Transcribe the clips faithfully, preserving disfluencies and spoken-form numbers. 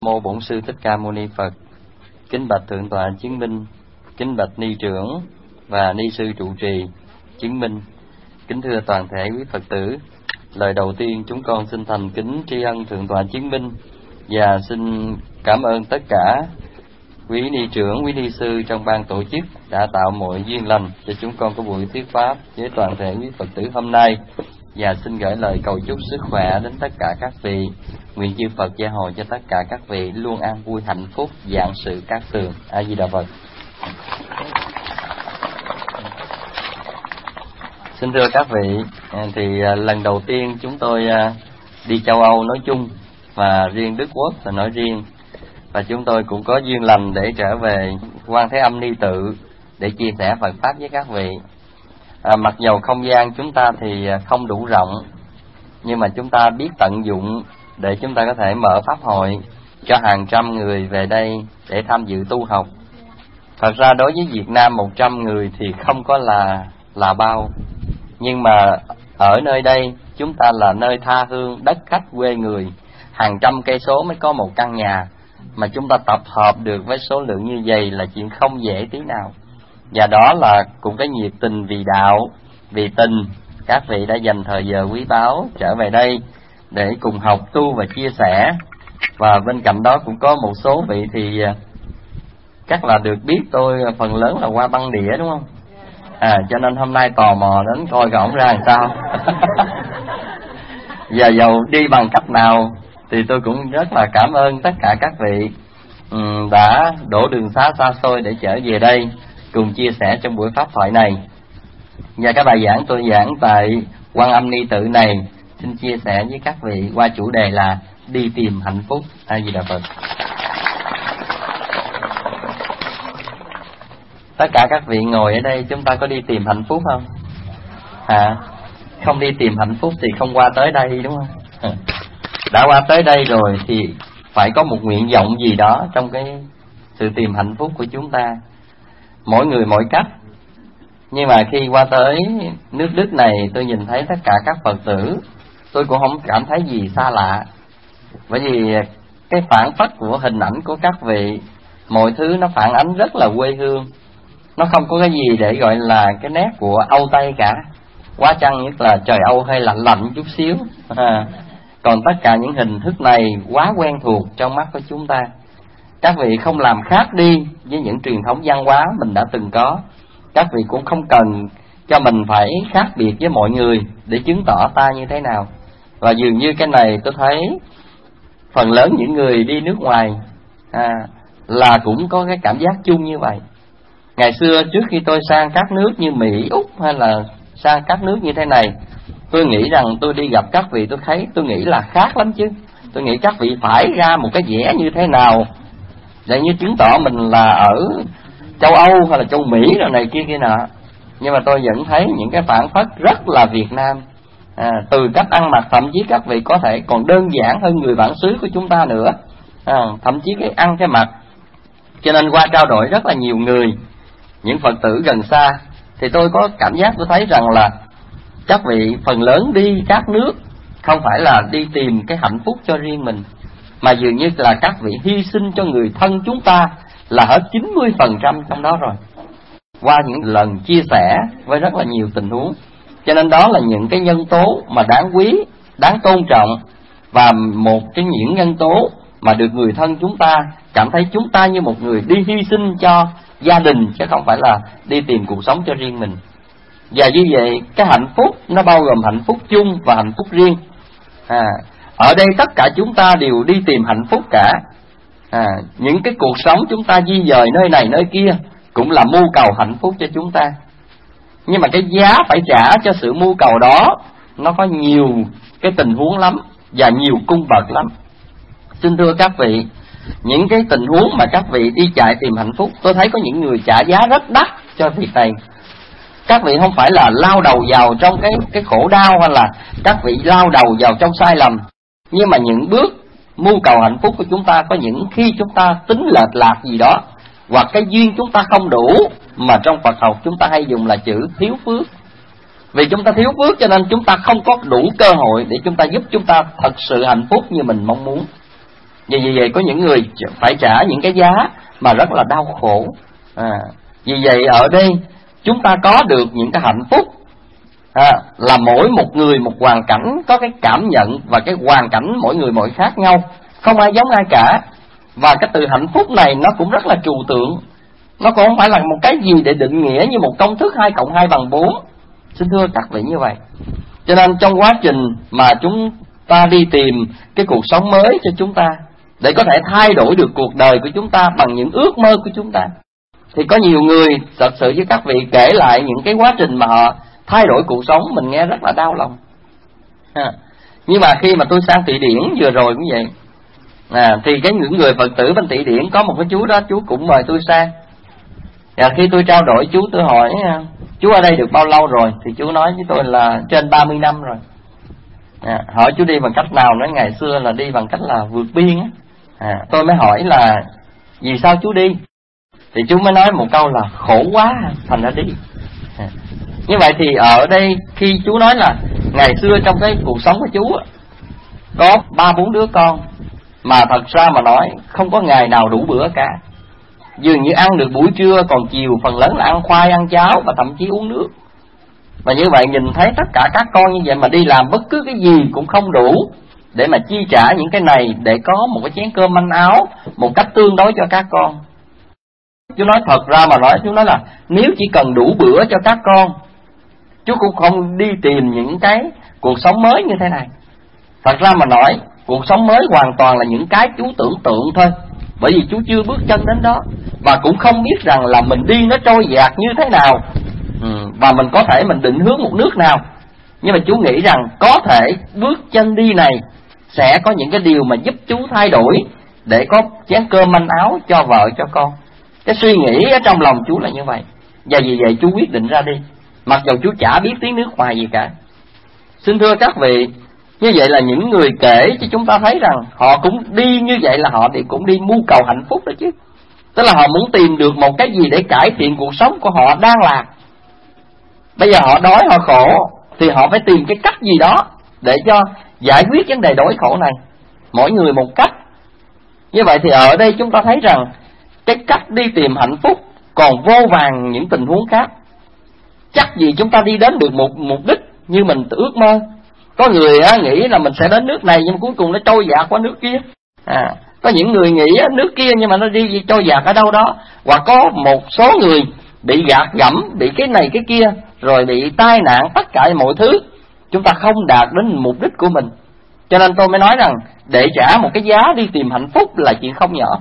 Mô Bổn Sư Thích Ca Mâu Ni Phật. Kính bạch Thượng tọa chứng minh, kính bạch ni trưởng và ni sư trụ trì chứng minh. Kính thưa toàn thể quý Phật tử, lời đầu tiên chúng con xin thành kính tri ân Thượng tọa chứng minh và xin cảm ơn tất cả quý ni trưởng, quý ni sư trong ban tổ chức đã tạo mọi duyên lành cho chúng con có buổi thuyết pháp với toàn thể quý Phật tử hôm nay. Và xin gửi lời cầu chúc sức khỏe đến tất cả các vị. Nguyện chư Phật gia hộ cho tất cả các vị luôn an vui hạnh phúc, vạn sự cát tường. A Di Đà Phật. Xin thưa các vị, thì lần đầu tiên chúng tôi đi châu Âu nói chung và riêng Đức Quốc là nói riêng, và chúng tôi cũng có duyên lành để trở về Quan Thế Âm Ni Tự để chia sẻ Phật pháp với các vị. À, mặc dầu không gian chúng ta thì không đủ rộng, nhưng mà chúng ta biết tận dụng để chúng ta có thể mở pháp hội cho hàng trăm người về đây để tham dự tu học. Thật ra đối với Việt Nam một trăm người thì không có là là bao, nhưng mà ở nơi đây chúng ta là nơi tha hương, đất khách quê người, hàng trăm cây số mới có một căn nhà, mà chúng ta tập hợp được với số lượng như vậy là chuyện không dễ tí nào. Và đó là cũng cái nhiệt tình vì đạo, vì tình, các vị đã dành thời giờ quý báu trở về đây để cùng học tu và chia sẻ. Và bên cạnh đó cũng có một số vị thì chắc là được biết tôi phần lớn là qua băng đĩa, đúng không? À, cho nên hôm nay tò mò đến coi cái ổng ra làm sao. Và dầu đi bằng cách nào thì tôi cũng rất là cảm ơn tất cả các vị um, đã đổ đường xá xa xôi để trở về đây cùng chia sẻ trong buổi pháp thoại này. Và cái bài giảng tôi giảng tại Quan Âm Ni Tự này xin chia sẻ với các vị qua chủ đề là đi tìm hạnh phúc. A Di Đà Phật. Tất cả các vị ngồi ở đây chúng ta có đi tìm hạnh phúc không? À, không đi tìm hạnh phúc thì không qua tới đây, đúng không? Đã qua tới đây rồi thì phải có một nguyện vọng gì đó trong cái sự tìm hạnh phúc của chúng ta. Mỗi người mỗi cách. Nhưng mà khi qua tới nước Đức này, tôi nhìn thấy tất cả các Phật tử, tôi cũng không cảm thấy gì xa lạ. Bởi vì cái phản phất của hình ảnh của các vị, mọi thứ nó phản ánh rất là quê hương. Nó không có cái gì để gọi là cái nét của Âu Tây cả. Quá chăng nhất là trời Âu hơi lạnh lạnh chút xíu. À, còn tất cả những hình thức này quá quen thuộc trong mắt của chúng ta. Các vị không làm khác đi với những truyền thống văn hóa mình đã từng có. Các vị cũng không cần cho mình phải khác biệt với mọi người để chứng tỏ ta như thế nào. Và dường như cái này tôi thấy phần lớn những người đi nước ngoài à, là cũng có cái cảm giác chung như vậy. Ngày xưa trước khi tôi sang các nước như Mỹ, Úc hay là sang các nước như thế này, tôi nghĩ rằng tôi đi gặp các vị tôi thấy tôi nghĩ là khác lắm chứ. Tôi nghĩ các vị phải ra một cái vẻ như thế nào để như chứng tỏ mình là ở châu Âu hay là châu Mỹ rồi này kia kia nọ. Nhưng mà tôi vẫn thấy những cái phản phất rất là Việt Nam. À, từ cách ăn mặc thậm chí các vị có thể còn đơn giản hơn người bản xứ của chúng ta nữa. À, thậm chí cái ăn cái mặc. Cho nên qua trao đổi rất là nhiều người, những Phật tử gần xa, thì tôi có cảm giác tôi thấy rằng là các vị phần lớn đi các nước không phải là đi tìm cái hạnh phúc cho riêng mình, mà dường như là các vị hy sinh cho người thân chúng ta là hết chín mươi phần trăm trong đó rồi. Qua những lần chia sẻ với rất là nhiều tình huống. Cho nên đó là những cái nhân tố mà đáng quý, đáng tôn trọng. Và một trong những nhân tố mà được người thân chúng ta cảm thấy chúng ta như một người đi hy sinh cho gia đình, chứ không phải là đi tìm cuộc sống cho riêng mình. Và như vậy cái hạnh phúc nó bao gồm hạnh phúc chung và hạnh phúc riêng. À, ở đây tất cả chúng ta đều đi tìm hạnh phúc cả. À, những cái cuộc sống chúng ta di dời nơi này nơi kia cũng là mưu cầu hạnh phúc cho chúng ta. Nhưng mà cái giá phải trả cho sự mưu cầu đó nó có nhiều cái tình huống lắm và nhiều cung bậc lắm. Xin thưa các vị, những cái tình huống mà các vị đi chạy tìm hạnh phúc, tôi thấy có những người trả giá rất đắt cho việc này. Các vị không phải là lao đầu vào trong cái cái khổ đau, hay là các vị lao đầu vào trong sai lầm. Nhưng mà những bước mưu cầu hạnh phúc của chúng ta có những khi chúng ta tính lệch lạc gì đó, hoặc cái duyên chúng ta không đủ, mà trong Phật học chúng ta hay dùng là chữ thiếu phước. Vì chúng ta thiếu phước cho nên chúng ta không có đủ cơ hội để chúng ta giúp chúng ta thật sự hạnh phúc như mình mong muốn. Vì vậy, vậy có những người phải trả những cái giá mà rất là đau khổ. à, Vì vậy ở đây chúng ta có được những cái hạnh phúc, à, là mỗi một người một hoàn cảnh, có cái cảm nhận và cái hoàn cảnh mỗi người mỗi khác nhau, không ai giống ai cả. Và cái từ hạnh phúc này nó cũng rất là trừu tượng, nó cũng không phải là một cái gì để định nghĩa như một công thức hai cộng hai bằng bốn. Xin thưa các vị như vậy. Cho nên trong quá trình mà chúng ta đi tìm cái cuộc sống mới cho chúng ta, để có thể thay đổi được cuộc đời của chúng ta bằng những ước mơ của chúng ta, thì có nhiều người thật sự với các vị kể lại những cái quá trình mà họ thay đổi cuộc sống, mình nghe rất là đau lòng. à, Nhưng mà khi mà tôi sang Thụy Điển vừa rồi cũng vậy, à, thì cái những người Phật tử bên Thụy Điển có một cái chú đó, chú cũng mời tôi sang. Và khi tôi trao đổi chú, tôi hỏi chú ở đây được bao lâu rồi, thì chú nói với tôi là trên ba mươi năm rồi. à, Hỏi chú đi bằng cách nào, nói ngày xưa là đi bằng cách là vượt biên á. à, Tôi mới hỏi là vì sao chú đi, thì chú mới nói một câu là khổ quá thành ra đi. à, Như vậy thì ở đây khi chú nói là ngày xưa trong cái cuộc sống của chú có ba bốn đứa con, mà thật ra mà nói không có ngày nào đủ bữa cả. Dường như ăn được buổi trưa, còn chiều phần lớn là ăn khoai, ăn cháo và thậm chí uống nước. Và như vậy nhìn thấy tất cả các con như vậy mà đi làm bất cứ cái gì cũng không đủ để mà chi trả những cái này, để có một cái chén cơm manh áo một cách tương đối cho các con. Chú nói thật ra mà nói, chú nói là nếu chỉ cần đủ bữa cho các con, chú cũng không đi tìm những cái cuộc sống mới như thế này. Thật ra mà nói, cuộc sống mới hoàn toàn là những cái chú tưởng tượng thôi, bởi vì chú chưa bước chân đến đó, và cũng không biết rằng là mình đi nó trôi dạt như thế nào, ừ, và mình có thể mình định hướng một nước nào. Nhưng mà chú nghĩ rằng có thể bước chân đi này sẽ có những cái điều mà giúp chú thay đổi, để có chén cơm manh áo cho vợ cho con. Cái suy nghĩ ở trong lòng chú là như vậy. Và vì vậy chú quyết định ra đi, mặc dù chú chả biết tiếng nước ngoài gì cả. Xin thưa các vị, như vậy là những người kể cho chúng ta thấy rằng họ cũng đi như vậy, là họ thì cũng đi mưu cầu hạnh phúc đó chứ. Tức là họ muốn tìm được một cái gì để cải thiện cuộc sống của họ đang lạc. Bây giờ họ đói, họ khổ, thì họ phải tìm cái cách gì đó để cho giải quyết vấn đề đói khổ này, mỗi người một cách. Như vậy thì ở đây chúng ta thấy rằng cái cách đi tìm hạnh phúc còn vô vàn những tình huống khác. Chắc gì chúng ta đi đến được một mục đích như mình ước mơ. Có người á, nghĩ là mình sẽ đến nước này, nhưng cuối cùng nó trôi dạt qua nước kia. à, Có những người nghĩ á, nước kia nhưng mà nó đi trôi dạt ở đâu đó. Hoặc có một số người bị gạt gẫm, bị cái này cái kia, rồi bị tai nạn, tất cả mọi thứ. Chúng ta không đạt đến mục đích của mình. Cho nên tôi mới nói rằng để trả một cái giá đi tìm hạnh phúc là chuyện không nhỏ.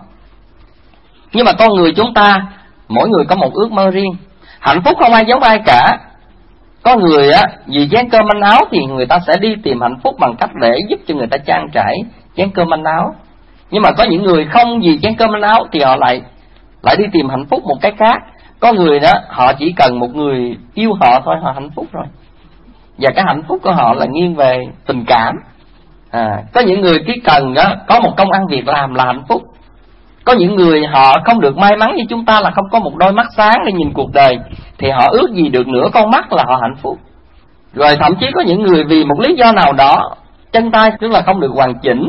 Nhưng mà con người chúng ta, mỗi người có một ước mơ riêng. Hạnh phúc không ai giống ai cả. Có người á, vì chén cơm manh áo thì người ta sẽ đi tìm hạnh phúc bằng cách để giúp cho người ta trang trải chén cơm manh áo. Nhưng mà có những người không vì chén cơm manh áo thì họ lại lại đi tìm hạnh phúc một cái khác. Có người đó, họ chỉ cần một người yêu họ thôi, họ hạnh phúc rồi. Và cái hạnh phúc của họ là nghiêng về tình cảm. à, Có những người chỉ cần đó, có một công ăn việc làm là hạnh phúc. Có những người họ không được may mắn như chúng ta là không có một đôi mắt sáng để nhìn cuộc đời, thì họ ước gì được nửa con mắt là họ hạnh phúc. Rồi thậm chí có những người vì một lý do nào đó, chân tay tức là không được hoàn chỉnh,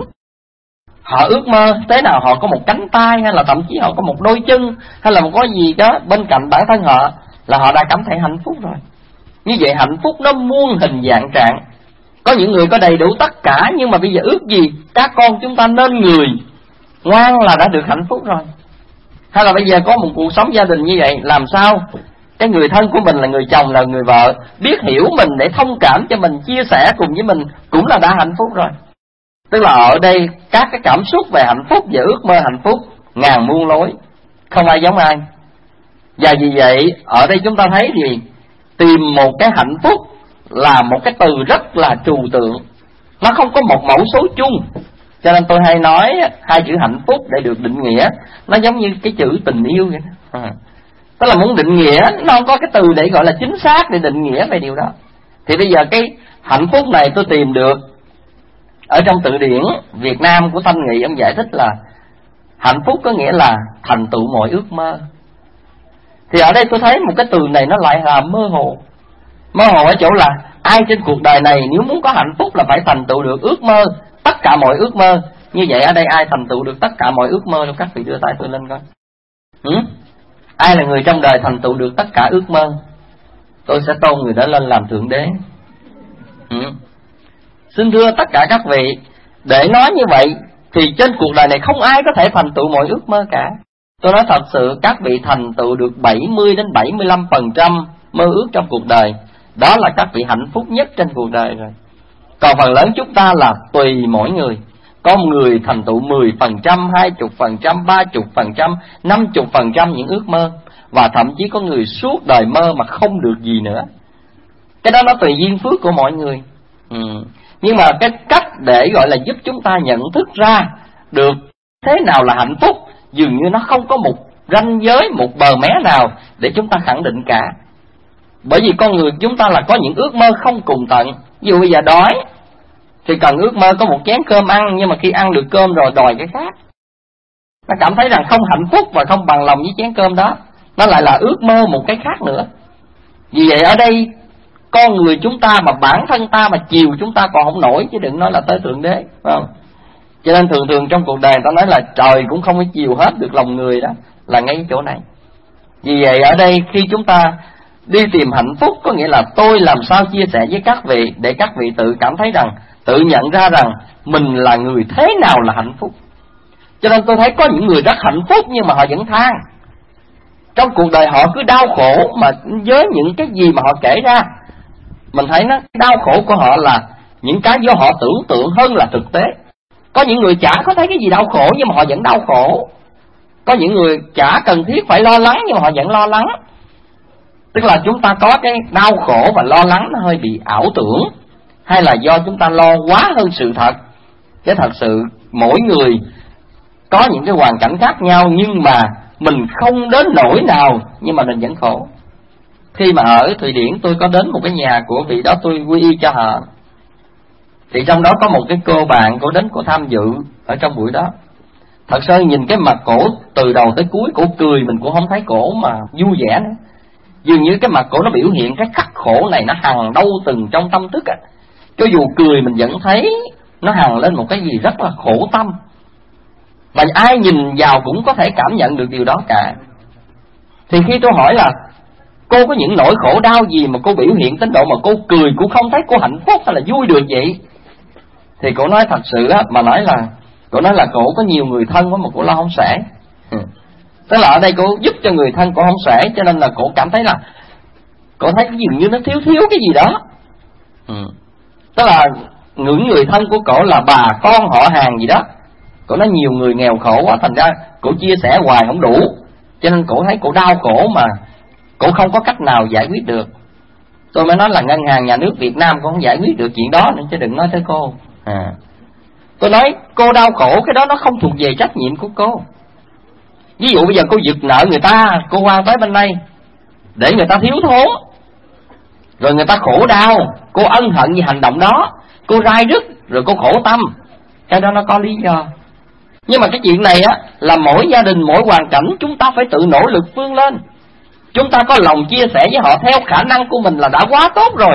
họ ước mơ thế nào họ có một cánh tay, hay là thậm chí họ có một đôi chân, hay là một cái gì đó bên cạnh bản thân họ, là họ đã cảm thấy hạnh phúc rồi. Như vậy hạnh phúc nó muôn hình dạng trạng. Có những người có đầy đủ tất cả, nhưng mà bây giờ ước gì các con chúng ta nên người ngoan là đã được hạnh phúc rồi. Hay là bây giờ có một cuộc sống gia đình như vậy, làm sao cái người thân của mình là người chồng, là người vợ, biết hiểu mình để thông cảm cho mình, chia sẻ cùng với mình, cũng là đã hạnh phúc rồi. Tức là ở đây các cái cảm xúc về hạnh phúc và ước mơ hạnh phúc ngàn muôn lối, không ai giống ai. Và vì vậy ở đây chúng ta thấy gì? Tìm một cái hạnh phúc là một cái từ rất là trừu tượng, nó không có một mẫu số chung. Cho nên tôi hay nói hai chữ hạnh phúc để được định nghĩa, nó giống như cái chữ tình yêu vậy đó. à. Tức là muốn định nghĩa, nó không có cái từ để gọi là chính xác để định nghĩa về điều đó. Thì bây giờ cái hạnh phúc này tôi tìm được ở trong từ điển Việt Nam của Thanh Nghị, ông giải thích là hạnh phúc có nghĩa là thành tựu mọi ước mơ. Thì ở đây tôi thấy một cái từ này nó lại là mơ hồ. Mơ hồ ở chỗ là ai trên cuộc đời này nếu muốn có hạnh phúc là phải thành tựu được ước mơ, tất cả mọi ước mơ. Như vậy ở đây ai thành tựu được tất cả mọi ước mơ đâu? Các vị đưa tay tôi lên coi. Ừ? Ai là người trong đời thành tựu được tất cả ước mơ? Tôi sẽ tôn người đó lên làm thượng đế. Ừ. Xin thưa tất cả các vị, để nói như vậy thì trên cuộc đời này không ai có thể thành tựu mọi ước mơ cả. Tôi nói thật sự, các vị thành tựu được bảy mươi đến bảy mươi lăm phần trăm mơ ước trong cuộc đời, đó là các vị hạnh phúc nhất trên cuộc đời rồi. Còn phần lớn chúng ta là tùy mỗi người. Có người thành tựu mười phần trăm, hai mươi phần trăm, ba mươi phần trăm, năm mươi phần trăm những ước mơ. Và thậm chí có người suốt đời mơ mà không được gì nữa. Cái đó nó tùy duyên phước của mọi người. ừ. Nhưng mà cái cách để gọi là giúp chúng ta nhận thức ra được thế nào là hạnh phúc, dường như nó không có một ranh giới, một bờ mé nào để chúng ta khẳng định cả. Bởi vì con người chúng ta là có những ước mơ không cùng tận. Ví dụ bây giờ đói thì cần ước mơ có một chén cơm ăn, nhưng mà khi ăn được cơm rồi đòi cái khác. Nó cảm thấy rằng không hạnh phúc và không bằng lòng với chén cơm đó. Nó lại là ước mơ một cái khác nữa. Vì vậy ở đây con người chúng ta mà bản thân ta mà chiều chúng ta còn không nổi, chứ đừng nói là tới thượng đế, phải không? Cho nên thường thường trong cuộc đời ta nói là trời cũng không có chiều hết được lòng người đó, là ngay chỗ này. Vì vậy ở đây khi chúng ta đi tìm hạnh phúc, có nghĩa là tôi làm sao chia sẻ với các vị để các vị tự cảm thấy rằng, tự nhận ra rằng mình là người thế nào là hạnh phúc. Cho nên tôi thấy có những người rất hạnh phúc nhưng mà họ vẫn than. Trong cuộc đời họ cứ đau khổ, mà với những cái gì mà họ kể ra, mình thấy nó đau khổ của họ là những cái do họ tưởng tượng hơn là thực tế. Có những người chả có thấy cái gì đau khổ nhưng mà họ vẫn đau khổ. Có những người chả cần thiết phải lo lắng nhưng mà họ vẫn lo lắng. Tức là chúng ta có cái đau khổ và lo lắng nó hơi bị ảo tưởng, hay là do chúng ta lo quá hơn sự thật. Chứ thật sự mỗi người có những cái hoàn cảnh khác nhau, nhưng mà mình không đến nỗi nào nhưng mà mình vẫn khổ. Khi mà ở Thụy Điển tôi có đến một cái nhà của vị đó, tôi quy y cho họ. Thì trong đó có một cái cô bạn, cô đến cô tham dự ở trong buổi đó. Thật sự nhìn cái mặt cổ từ đầu tới cuối, cổ cười mình cũng không thấy cổ mà vui vẻ nữa. Dường như cái mặt cổ nó biểu hiện cái khắc khổ này nó hằn đâu từng trong tâm thức á. Cho dù cười mình vẫn thấy nó hằn lên một cái gì rất là khổ tâm. Và ai nhìn vào cũng có thể cảm nhận được điều đó cả. Thì khi tôi hỏi là cô có những nỗi khổ đau gì mà cô biểu hiện đến độ mà cô cười cũng không thấy cô hạnh phúc hay là vui được vậy, thì cô nói thật sự á, mà nói là cô nói là cô có nhiều người thân quá mà cô lo không xuể. ừ. Tức là ở đây cô giúp cho người thân cô không xuể, cho nên là cô cảm thấy là cô thấy cái dường như nó thiếu thiếu cái gì đó. ừ. Tức là những người thân của cô là bà con họ hàng gì đó. Cô nói nhiều người nghèo khổ quá, thành ra cô chia sẻ hoài không đủ, cho nên cô thấy cô đau khổ mà cô không có cách nào giải quyết được. Tôi mới nói là ngân hàng nhà nước Việt Nam cũng không giải quyết được chuyện đó nên chứ đừng nói tới cô. à. Tôi nói cô đau khổ, cái đó nó không thuộc về trách nhiệm của cô. Ví dụ bây giờ cô giật nợ người ta, cô qua tới bên đây để người ta thiếu thốn, rồi người ta khổ đau, cô ân hận vì hành động đó, cô rai rứt, rồi cô khổ tâm. Cái đó nó có lý do. Nhưng mà cái chuyện này á, là mỗi gia đình, mỗi hoàn cảnh chúng ta phải tự nỗ lực vươn lên. Chúng ta có lòng chia sẻ với họ theo khả năng của mình là đã quá tốt rồi.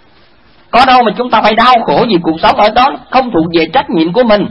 Có đâu mà chúng ta phải đau khổ vì cuộc sống ở đó không thuộc về trách nhiệm của mình.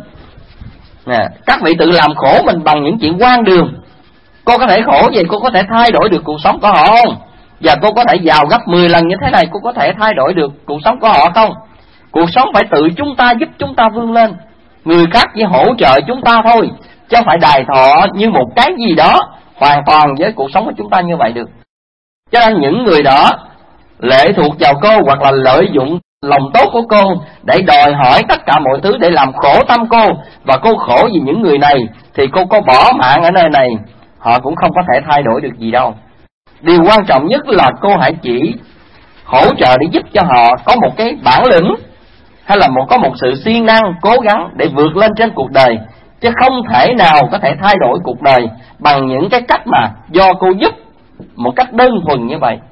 Nè, các vị tự làm khổ mình bằng những chuyện hoang đường. Cô có thể khổ vậy, cô có thể thay đổi được cuộc sống của họ không? Và cô có thể giàu gấp mười lần như thế này, cô có thể thay đổi được cuộc sống của họ không? Cuộc sống phải tự chúng ta giúp chúng ta vươn lên. Người khác chỉ hỗ trợ chúng ta thôi, chứ không phải đài thọ như một cái gì đó hoàn toàn với cuộc sống của chúng ta như vậy được. Cho nên những người đó lệ thuộc vào cô, hoặc là lợi dụng lòng tốt của cô để đòi hỏi tất cả mọi thứ để làm khổ tâm cô, và cô khổ vì những người này, thì cô có bỏ mạng ở nơi này, họ cũng không có thể thay đổi được gì đâu. Điều quan trọng nhất là cô hãy chỉ hỗ trợ để giúp cho họ có một cái bản lĩnh, hay là một có một sự siêng năng cố gắng để vượt lên trên cuộc đời, chứ không thể nào có thể thay đổi cuộc đời bằng những cái cách mà do cô giúp một cách đơn thuần như vậy.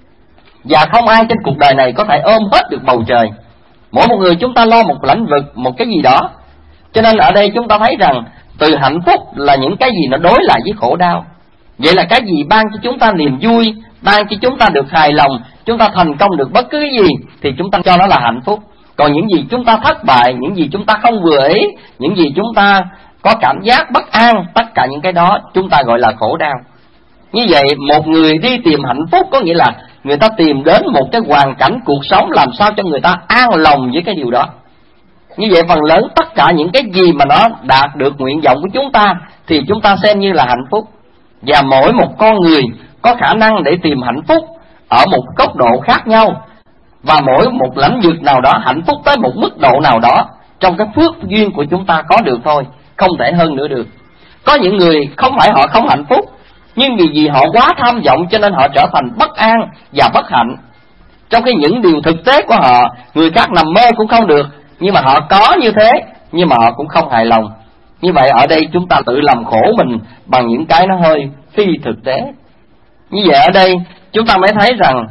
Và không ai trên cuộc đời này có thể ôm hết được bầu trời. Mỗi một người chúng ta lo một lĩnh vực, một cái gì đó. Cho nên ở đây chúng ta thấy rằng từ hạnh phúc là những cái gì nó đối lại với khổ đau. Vậy là cái gì ban cho chúng ta niềm vui, ban cho chúng ta được hài lòng, chúng ta thành công được bất cứ cái gì, thì chúng ta cho nó là hạnh phúc. Còn những gì chúng ta thất bại, những gì chúng ta không vừa ý, những gì chúng ta có cảm giác bất an, tất cả những cái đó chúng ta gọi là khổ đau. Như vậy một người đi tìm hạnh phúc có nghĩa là người ta tìm đến một cái hoàn cảnh cuộc sống làm sao cho người ta an lòng với cái điều đó. Như vậy phần lớn tất cả những cái gì mà nó đạt được nguyện vọng của chúng ta thì chúng ta xem như là hạnh phúc. Và mỗi một con người có khả năng để tìm hạnh phúc ở một góc độ khác nhau, và mỗi một lãnh vực nào đó hạnh phúc tới một mức độ nào đó trong cái phước duyên của chúng ta có được thôi, không thể hơn nữa được. Có những người không phải họ không hạnh phúc, nhưng vì vì họ quá tham vọng cho nên họ trở thành bất an và bất hạnh. Trong khi những điều thực tế của họ, người khác nằm mơ cũng không được, nhưng mà họ có như thế, nhưng mà họ cũng không hài lòng. Như vậy ở đây chúng ta tự làm khổ mình bằng những cái nó hơi phi thực tế. Như vậy ở đây chúng ta mới thấy rằng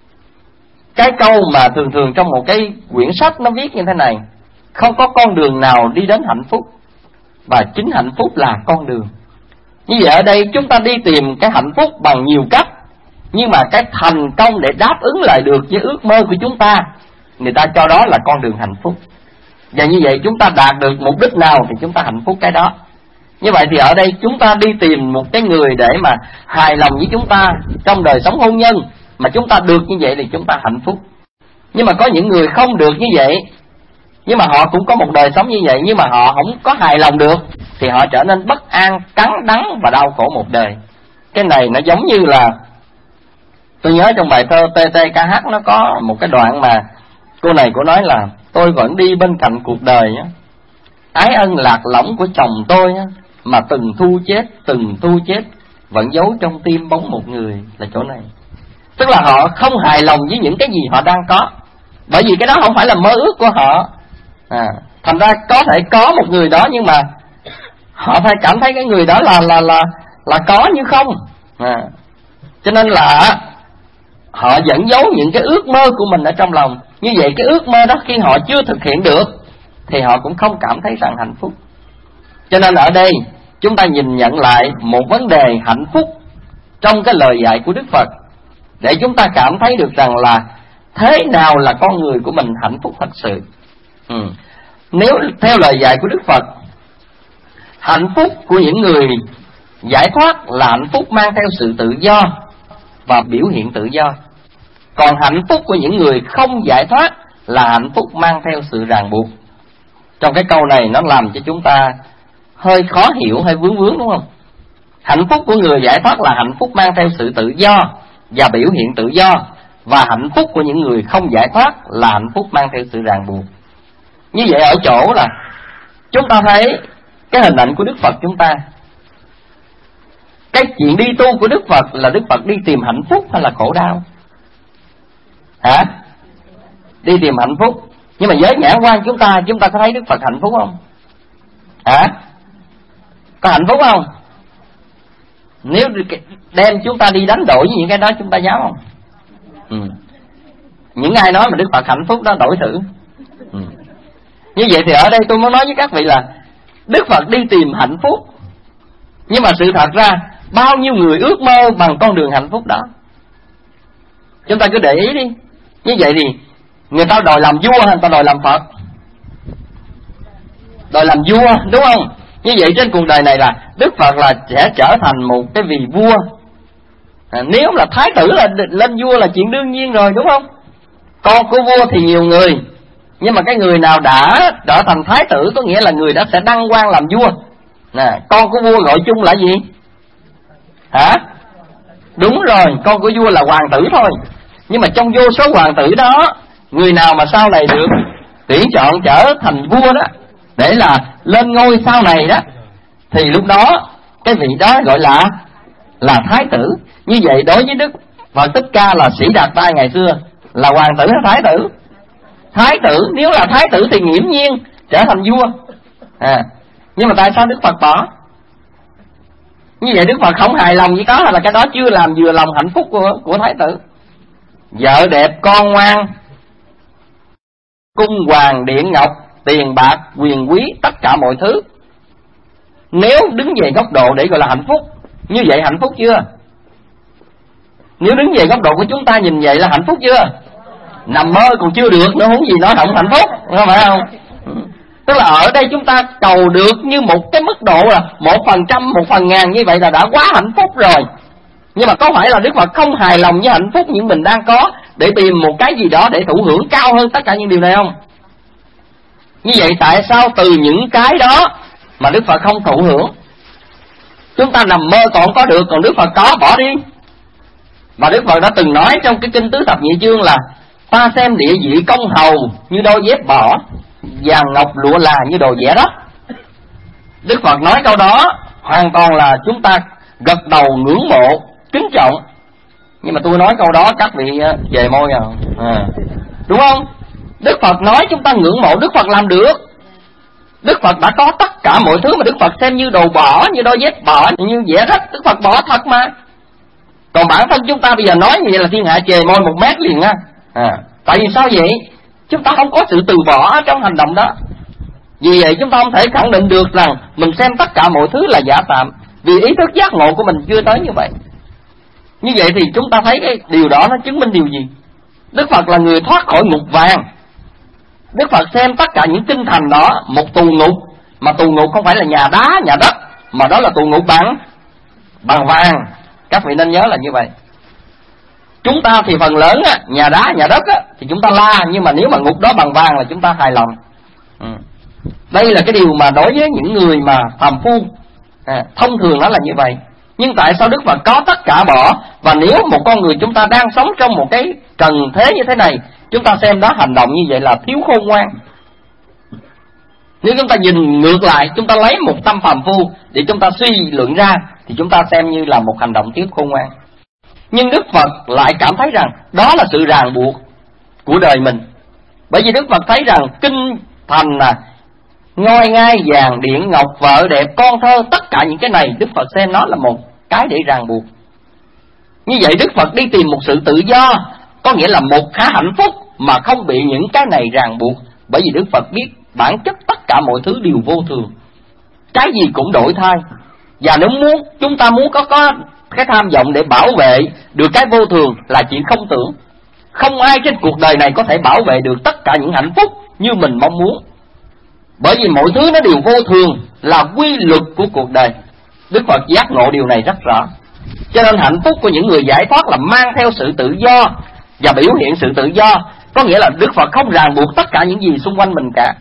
cái câu mà thường thường trong một cái quyển sách nó viết như thế này: không có con đường nào đi đến hạnh phúc, và chính hạnh phúc là con đường. Như vậy ở đây chúng ta đi tìm cái hạnh phúc bằng nhiều cách, nhưng mà cái thành công để đáp ứng lại được với ước mơ của chúng ta, người ta cho đó là con đường hạnh phúc. Và như vậy chúng ta đạt được mục đích nào thì chúng ta hạnh phúc cái đó. Như vậy thì ở đây chúng ta đi tìm một cái người để mà hài lòng với chúng ta trong đời sống hôn nhân, mà chúng ta được như vậy thì chúng ta hạnh phúc. Nhưng mà có những người không được như vậy, nhưng mà họ cũng có một đời sống như vậy, nhưng mà họ không có hài lòng được, thì họ trở nên bất an, cắn đắng và đau khổ một đời. Cái này nó giống như là, tôi nhớ trong bài thơ tê tê ca hát nó có một cái đoạn mà cô này cô nói là: tôi vẫn đi bên cạnh cuộc đời á, ái ân lạc lõng của chồng tôi á, mà từng thu chết, từng thu chết vẫn giấu trong tim bóng một người. Là chỗ này, tức là họ không hài lòng với những cái gì họ đang có, bởi vì cái đó không phải là mơ ước của họ. À, thành ra có thể có một người đó, nhưng mà họ phải cảm thấy cái người đó là là là là có như không. À, cho nên là họ vẫn giấu những cái ước mơ của mình ở trong lòng. Như vậy cái ước mơ đó khi họ chưa thực hiện được thì họ cũng không cảm thấy rằng hạnh phúc. Cho nên ở đây chúng ta nhìn nhận lại một vấn đề hạnh phúc trong cái lời dạy của Đức Phật, để chúng ta cảm thấy được rằng là thế nào là con người của mình hạnh phúc thật sự. ừ. Nếu theo lời dạy của Đức Phật, hạnh phúc của những người giải thoát là hạnh phúc mang theo sự tự do và biểu hiện tự do. Còn hạnh phúc của những người không giải thoát là hạnh phúc mang theo sự ràng buộc. Trong cái câu này nó làm cho chúng ta hơi khó hiểu, hơi vướng vướng, đúng không? Hạnh phúc của người giải thoát là hạnh phúc mang theo sự tự do và biểu hiện tự do, và hạnh phúc của những người không giải thoát là hạnh phúc mang theo sự ràng buộc. Như vậy ở chỗ là chúng ta thấy cái hình ảnh của Đức Phật chúng ta, cái chuyện đi tu của Đức Phật là Đức Phật đi tìm hạnh phúc hay là khổ đau? Hả? Đi tìm hạnh phúc. Nhưng mà với nhãn quan chúng ta, chúng ta có thấy Đức Phật hạnh phúc không? Hả? Có hạnh phúc không? Nếu đem chúng ta đi đánh đổi với những cái đó, chúng ta dám không? Ừ. Những ai nói mà Đức Phật hạnh phúc đó đổi thử. Ừ. Như vậy thì ở đây tôi muốn nói với các vị là Đức Phật đi tìm hạnh phúc, nhưng mà sự thật ra bao nhiêu người ước mơ bằng con đường hạnh phúc đó. Chúng ta cứ để ý đi. Như vậy thì người ta đòi làm vua hay người ta đòi làm Phật? Đòi làm vua, đúng không? Như vậy trên cuộc đời này là Đức Phật là sẽ trở thành một cái vị vua. À, nếu là thái tử là lên vua là chuyện đương nhiên rồi, đúng không? Con của vua thì nhiều người, nhưng mà cái người nào đã trở thành thái tử có nghĩa là người đã sẽ đăng quang làm vua. Nè, con của vua gọi chung là gì? Hả? Đúng rồi, con của vua là hoàng tử thôi. Nhưng mà trong vô số hoàng tử đó, người nào mà sau này được tuyển chọn trở thành vua đó, để là lên ngôi sau này đó, thì lúc đó cái vị đó gọi là là thái tử. Như vậy đối với Đức Phật Thích Ca là Sĩ Đạt Tai ngày xưa là hoàng tử hay thái tử? Thái tử. Nếu là thái tử thì nghiễm nhiên trở thành vua. À, nhưng mà tại sao Đức Phật bỏ? Như vậy Đức Phật không hài lòng với đó, hay là cái đó chưa làm vừa lòng hạnh phúc của, của thái tử? Vợ đẹp, con ngoan, cung hoàng điện ngọc, tiền bạc, quyền quý, tất cả mọi thứ, nếu đứng về góc độ để gọi là hạnh phúc, như vậy hạnh phúc chưa? Nếu đứng về góc độ của chúng ta nhìn vậy là hạnh phúc chưa? Nằm mơ còn chưa được nữa, huống gì nói động hạnh phúc, không phải không? Tức là ở đây chúng ta cầu được như một cái mức độ là một phần trăm, một phần ngàn, như vậy là đã quá hạnh phúc rồi. Nhưng mà có phải là Đức Phật không hài lòng với hạnh phúc những mình đang có để tìm một cái gì đó để thụ hưởng cao hơn tất cả những điều này không? Như vậy tại sao từ những cái đó mà Đức Phật không thụ hưởng? Chúng ta nằm mơ còn có được, còn Đức Phật có, bỏ đi. Và Đức Phật đã từng nói trong cái kinh Tứ Thập Nhị Chương là: ta xem địa vị công hầu như đôi dép bỏ, vàng ngọc lụa là như đồ vẽ đất. Đức Phật nói câu đó hoàn toàn là chúng ta gật đầu ngưỡng mộ, kính trọng. Nhưng mà tôi nói câu đó các vị về môi à, à đúng không? Đức Phật nói chúng ta ngưỡng mộ, Đức Phật làm được. Đức Phật đã có tất cả mọi thứ mà Đức Phật xem như đồ bỏ, như đôi dép bỏ, như vẽ đất. Đức Phật bỏ thật mà. Còn bản thân chúng ta bây giờ nói như vậy là thiên hạ chề môi một mét liền á. À, tại vì sao vậy? Chúng ta không có sự từ bỏ trong hành động đó. Vì vậy chúng ta không thể khẳng định được rằng mình xem tất cả mọi thứ là giả tạm, vì ý thức giác ngộ của mình chưa tới như vậy. Như vậy thì chúng ta thấy cái điều đó nó chứng minh điều gì? Đức Phật là người thoát khỏi ngục vàng. Đức Phật xem tất cả những kinh thành đó một tù ngục, mà tù ngục không phải là nhà đá, nhà đất, mà đó là tù ngục bằng bằng vàng. Các vị nên nhớ là như vậy. Chúng ta thì phần lớn á, nhà đá, nhà đất á, thì chúng ta la, nhưng mà nếu mà ngục đó bằng vàng là chúng ta hài lòng. Ừ. Đây là cái điều mà đối với những người mà phàm phu à, thông thường nó là như vậy. Nhưng tại sao Đức Phật có tất cả bỏ? Và nếu một con người chúng ta đang sống trong một cái trần thế như thế này, chúng ta xem đó hành động như vậy là thiếu khôn ngoan. Nếu chúng ta nhìn ngược lại, chúng ta lấy một tâm phàm phu để chúng ta suy luận ra, thì chúng ta xem như là một hành động thiếu khôn ngoan. Nhưng Đức Phật lại cảm thấy rằng đó là sự ràng buộc của đời mình. Bởi vì Đức Phật thấy rằng kinh thành là ngôi ngai vàng điện ngọc, vợ đẹp, con thơ, tất cả những cái này Đức Phật xem nó là một cái để ràng buộc. Như vậy Đức Phật đi tìm một sự tự do, có nghĩa là một khá hạnh phúc mà không bị những cái này ràng buộc. Bởi vì Đức Phật biết bản chất tất cả mọi thứ đều vô thường, cái gì cũng đổi thay. Và nếu muốn chúng ta muốn có có cái tham vọng để bảo vệ được cái vô thường là chuyện không tưởng. Không ai trên cuộc đời này có thể bảo vệ được tất cả những hạnh phúc như mình mong muốn. Bởi vì mọi thứ nó đều vô thường, là quy luật của cuộc đời. Đức Phật giác ngộ điều này rất rõ. Cho nên hạnh phúc của những người giải thoát là mang theo sự tự do và biểu hiện sự tự do. Có nghĩa là Đức Phật không ràng buộc tất cả những gì xung quanh mình cả.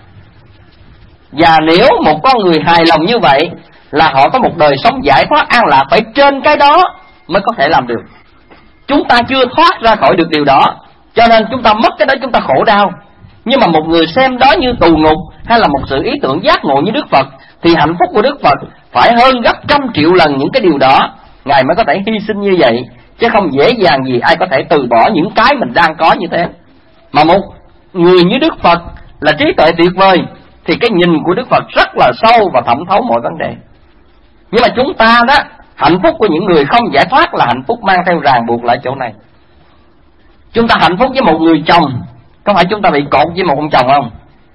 Và nếu một con người hài lòng như vậy là họ có một đời sống giải thoát an lạc, phải trên cái đó mới có thể làm được. Chúng ta chưa thoát ra khỏi được điều đó, cho nên chúng ta mất cái đó chúng ta khổ đau. Nhưng mà một người xem đó như tù ngục hay là một sự ý tưởng giác ngộ như Đức Phật, thì hạnh phúc của Đức Phật phải hơn gấp trăm triệu lần những cái điều đó, Ngài mới có thể hy sinh như vậy. Chứ không dễ dàng gì ai có thể từ bỏ những cái mình đang có như thế. Mà một người như Đức Phật là trí tuệ tuyệt vời, thì cái nhìn của Đức Phật rất là sâu và thẩm thấu mọi vấn đề. Nhưng mà chúng ta đó, hạnh phúc của những người không giải thoát là hạnh phúc mang theo ràng buộc lại chỗ này. Chúng ta hạnh phúc với một người chồng, có phải chúng ta bị cột với một ông chồng không?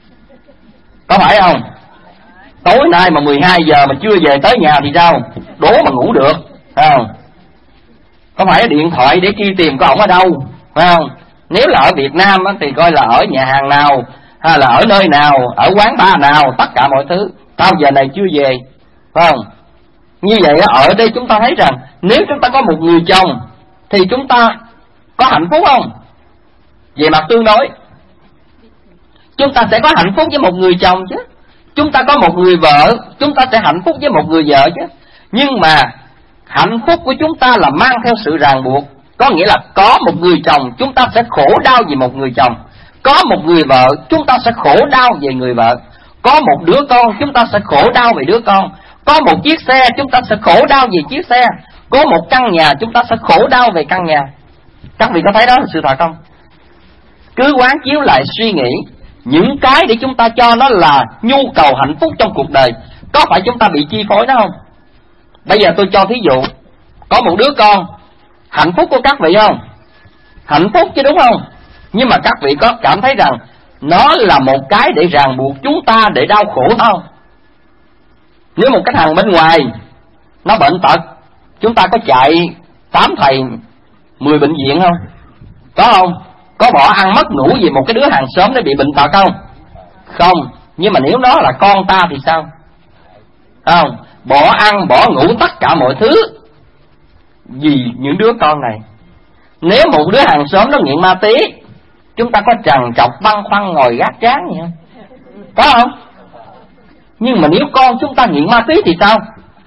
Có phải không? Tối nay mà mười hai giờ mà chưa về tới nhà thì sao? Đố mà ngủ được, phải không? Có phải điện thoại để chi tìm có ổng ở đâu, phải không? Nếu là ở Việt Nam thì coi là ở nhà hàng nào, hay là ở nơi nào, ở quán bar nào, tất cả mọi thứ. Tao giờ này chưa về, phải không? Như vậy ở đây chúng ta thấy rằng nếu chúng ta có một người chồng thì chúng ta có hạnh phúc không? Về mặt tương đối, chúng ta sẽ có hạnh phúc với một người chồng chứ. Chúng ta có một người vợ, chúng ta sẽ hạnh phúc với một người vợ chứ. Nhưng mà hạnh phúc của chúng ta là mang theo sự ràng buộc. Có nghĩa là có một người chồng, chúng ta sẽ khổ đau vì một người chồng. Có một người vợ, chúng ta sẽ khổ đau về người vợ. Có một đứa con, chúng ta sẽ khổ đau về đứa con. Có một chiếc xe, chúng ta sẽ khổ đau về chiếc xe. Có một căn nhà, chúng ta sẽ khổ đau về căn nhà. Các vị có thấy đó là sự thật không? Cứ quán chiếu lại suy nghĩ những cái để chúng ta cho nó là nhu cầu hạnh phúc trong cuộc đời, có phải chúng ta bị chi phối đó không? Bây giờ tôi cho thí dụ, có một đứa con, hạnh phúc của các vị không? Hạnh phúc chứ đúng không? Nhưng mà các vị có cảm thấy rằng nó là một cái để ràng buộc chúng ta để đau khổ không? Nếu một cái thằng bên ngoài nó bệnh tật, chúng ta có chạy tám thầy mười bệnh viện không? Có không? Có bỏ ăn mất ngủ vì một cái đứa hàng xóm nó bị bệnh tật không? Không. Nhưng mà nếu nó là con ta thì sao? Không. Bỏ ăn bỏ ngủ tất cả mọi thứ vì những đứa con này. Nếu một đứa hàng xóm nó nghiện ma túy, chúng ta có trằn trọc băn khoăn ngồi gác trán gì không? Có không? Nhưng mà nếu con chúng ta nghiện ma túy thì sao?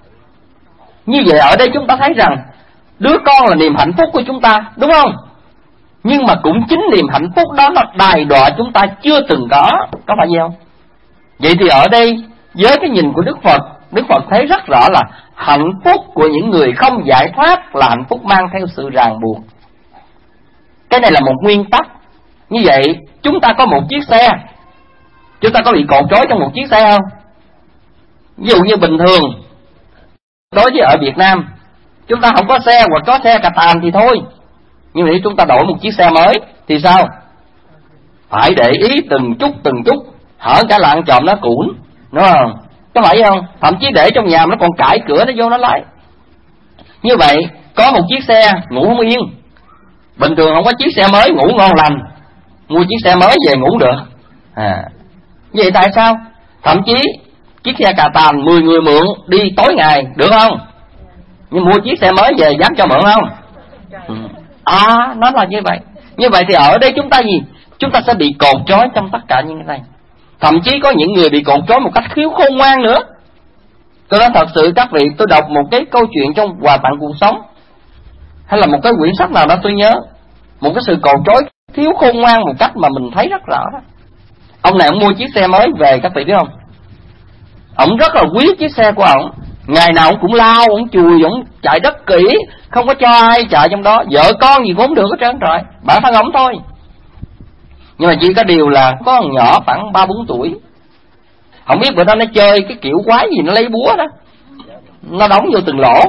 Như vậy ở đây chúng ta thấy rằng đứa con là niềm hạnh phúc của chúng ta, đúng không? Nhưng mà cũng chính niềm hạnh phúc đó nó đày đọa chúng ta chưa từng có. Có phải vậy không? Vậy thì ở đây với cái nhìn của Đức Phật, Đức Phật thấy rất rõ là hạnh phúc của những người không giải thoát là hạnh phúc mang theo sự ràng buộc. Cái này là một nguyên tắc. Như vậy chúng ta có một chiếc xe, chúng ta có bị cột trói trong một chiếc xe không? Ví dụ như bình thường đối với ở Việt Nam, chúng ta không có xe hoặc có xe cà tàng thì thôi. Nhưng mà nếu chúng ta đổi một chiếc xe mới thì sao? Phải để ý từng chút từng chút, hở cả lạng chòm nó cuốn, đúng không? Có phải không? Thậm chí để trong nhà nó còn cãi cửa nó vô nó lái. Như vậy có một chiếc xe ngủ không yên. Bình thường không có chiếc xe mới ngủ ngon lành, mua chiếc xe mới về ngủ được à. Vậy tại sao? Thậm chí chiếc xe cà tàng mười người mượn đi tối ngày được không? Nhưng mua chiếc xe mới về dám cho mượn không? Ừ. À, nó là như vậy. Như vậy thì ở đây chúng ta gì? Chúng ta sẽ bị cột trói trong tất cả những cái này. Thậm chí có những người bị cột trói một cách khiếu khôn ngoan nữa. Tôi nói thật sự các vị, tôi đọc một cái câu chuyện trong Quà Tặng Cuộc Sống, hay là một cái quyển sách nào đó tôi nhớ, một cái sự cột trói thiếu khôn ngoan một cách mà mình thấy rất rõ đó. Ông này ông mua chiếc xe mới về, các vị biết không? Ông rất là quý chiếc xe của ông, ngày nào ông cũng lao, ông chùi, ông chạy rất kỹ, không có cho ai chạy trong đó, vợ con gì cũng không được hết trơn trời, bản thân ông thôi. Nhưng mà chỉ có điều là có con nhỏ khoảng ba bốn tuổi, không biết bữa đó nó chơi cái kiểu quái gì, nó lấy búa đó, nó đóng vô từng lỗ.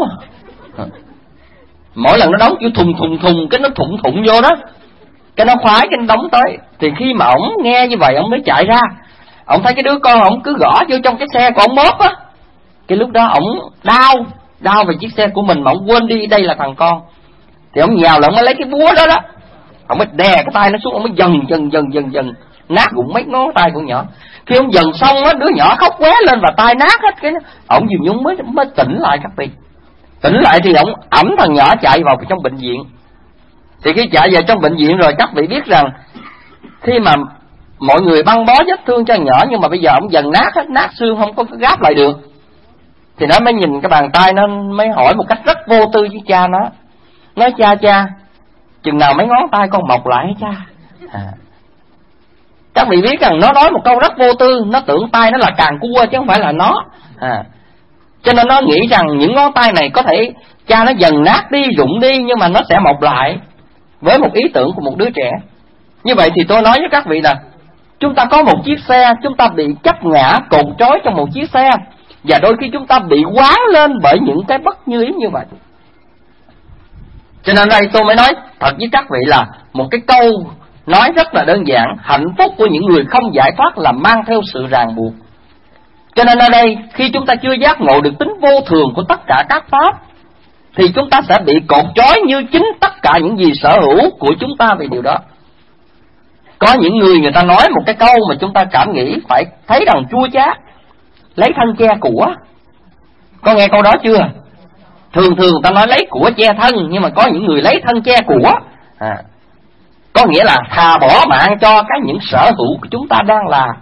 Mỗi lần nó đóng kiểu thùng thùng thùng, cái nó thủng thủng vô đó, cái nó khoái, cái nó đóng tới. Thì khi mà ổng nghe như vậy, ổng mới chạy ra, ổng thấy cái đứa con ổng cứ gõ vô trong cái xe của ổng móp á. Cái lúc đó ổng đau, đau về chiếc xe của mình mà ổng quên đi đây là thằng con. Thì ổng nhào là ổng mới lấy cái búa đó đó, ổng mới đè cái tay nó xuống, ổng mới dần dần dần dần dần nát gụng mấy ngón tay của nhỏ. Khi ổng dần xong á, đứa nhỏ khóc qué lên và tay nát hết cái, ổng dùm nhúng mới mới tỉnh lại các vị. Tỉnh lại thì ổng ẩm thằng nhỏ chạy vào trong bệnh viện. Thì khi chạy vào trong bệnh viện rồi, các vị biết rằng khi mà mọi người băng bó vết thương cho nhỏ, nhưng mà bây giờ ổng dần nát hết, nát xương không có gáp lại được, thì nó mới nhìn cái bàn tay, nó mới hỏi một cách rất vô tư với cha nó, nói cha cha, chừng nào mấy ngón tay con mọc lại cha? À. Các vị biết rằng nó nói một câu rất vô tư, nó tưởng tay nó là càng cua chứ không phải là nó. À. Cho nên nó nghĩ rằng những ngón tay này có thể cha nó dần nát đi, rụng đi, nhưng mà nó sẽ mọc lại, với một ý tưởng của một đứa trẻ. Như vậy thì tôi nói với các vị là chúng ta có một chiếc xe, chúng ta bị chấp ngã, cột trói trong một chiếc xe, và đôi khi chúng ta bị quán lên bởi những cái bất như ý như vậy. Cho nên đây tôi mới nói thật với các vị là một cái câu nói rất là đơn giản: hạnh phúc của những người không giải thoát là mang theo sự ràng buộc. Cho nên ở đây khi chúng ta chưa giác ngộ được tính vô thường của tất cả các pháp, thì chúng ta sẽ bị cột trói như chính tất cả những gì sở hữu của chúng ta về điều đó. Có những người người ta nói một cái câu mà chúng ta cảm nghĩ phải thấy rằng chua chát: lấy thân che của. Có nghe câu đó chưa? Thường thường ta nói lấy của che thân, nhưng mà có những người lấy thân che của. À, có nghĩa là thà bỏ mạng cho cái những sở hữu của chúng ta đang là.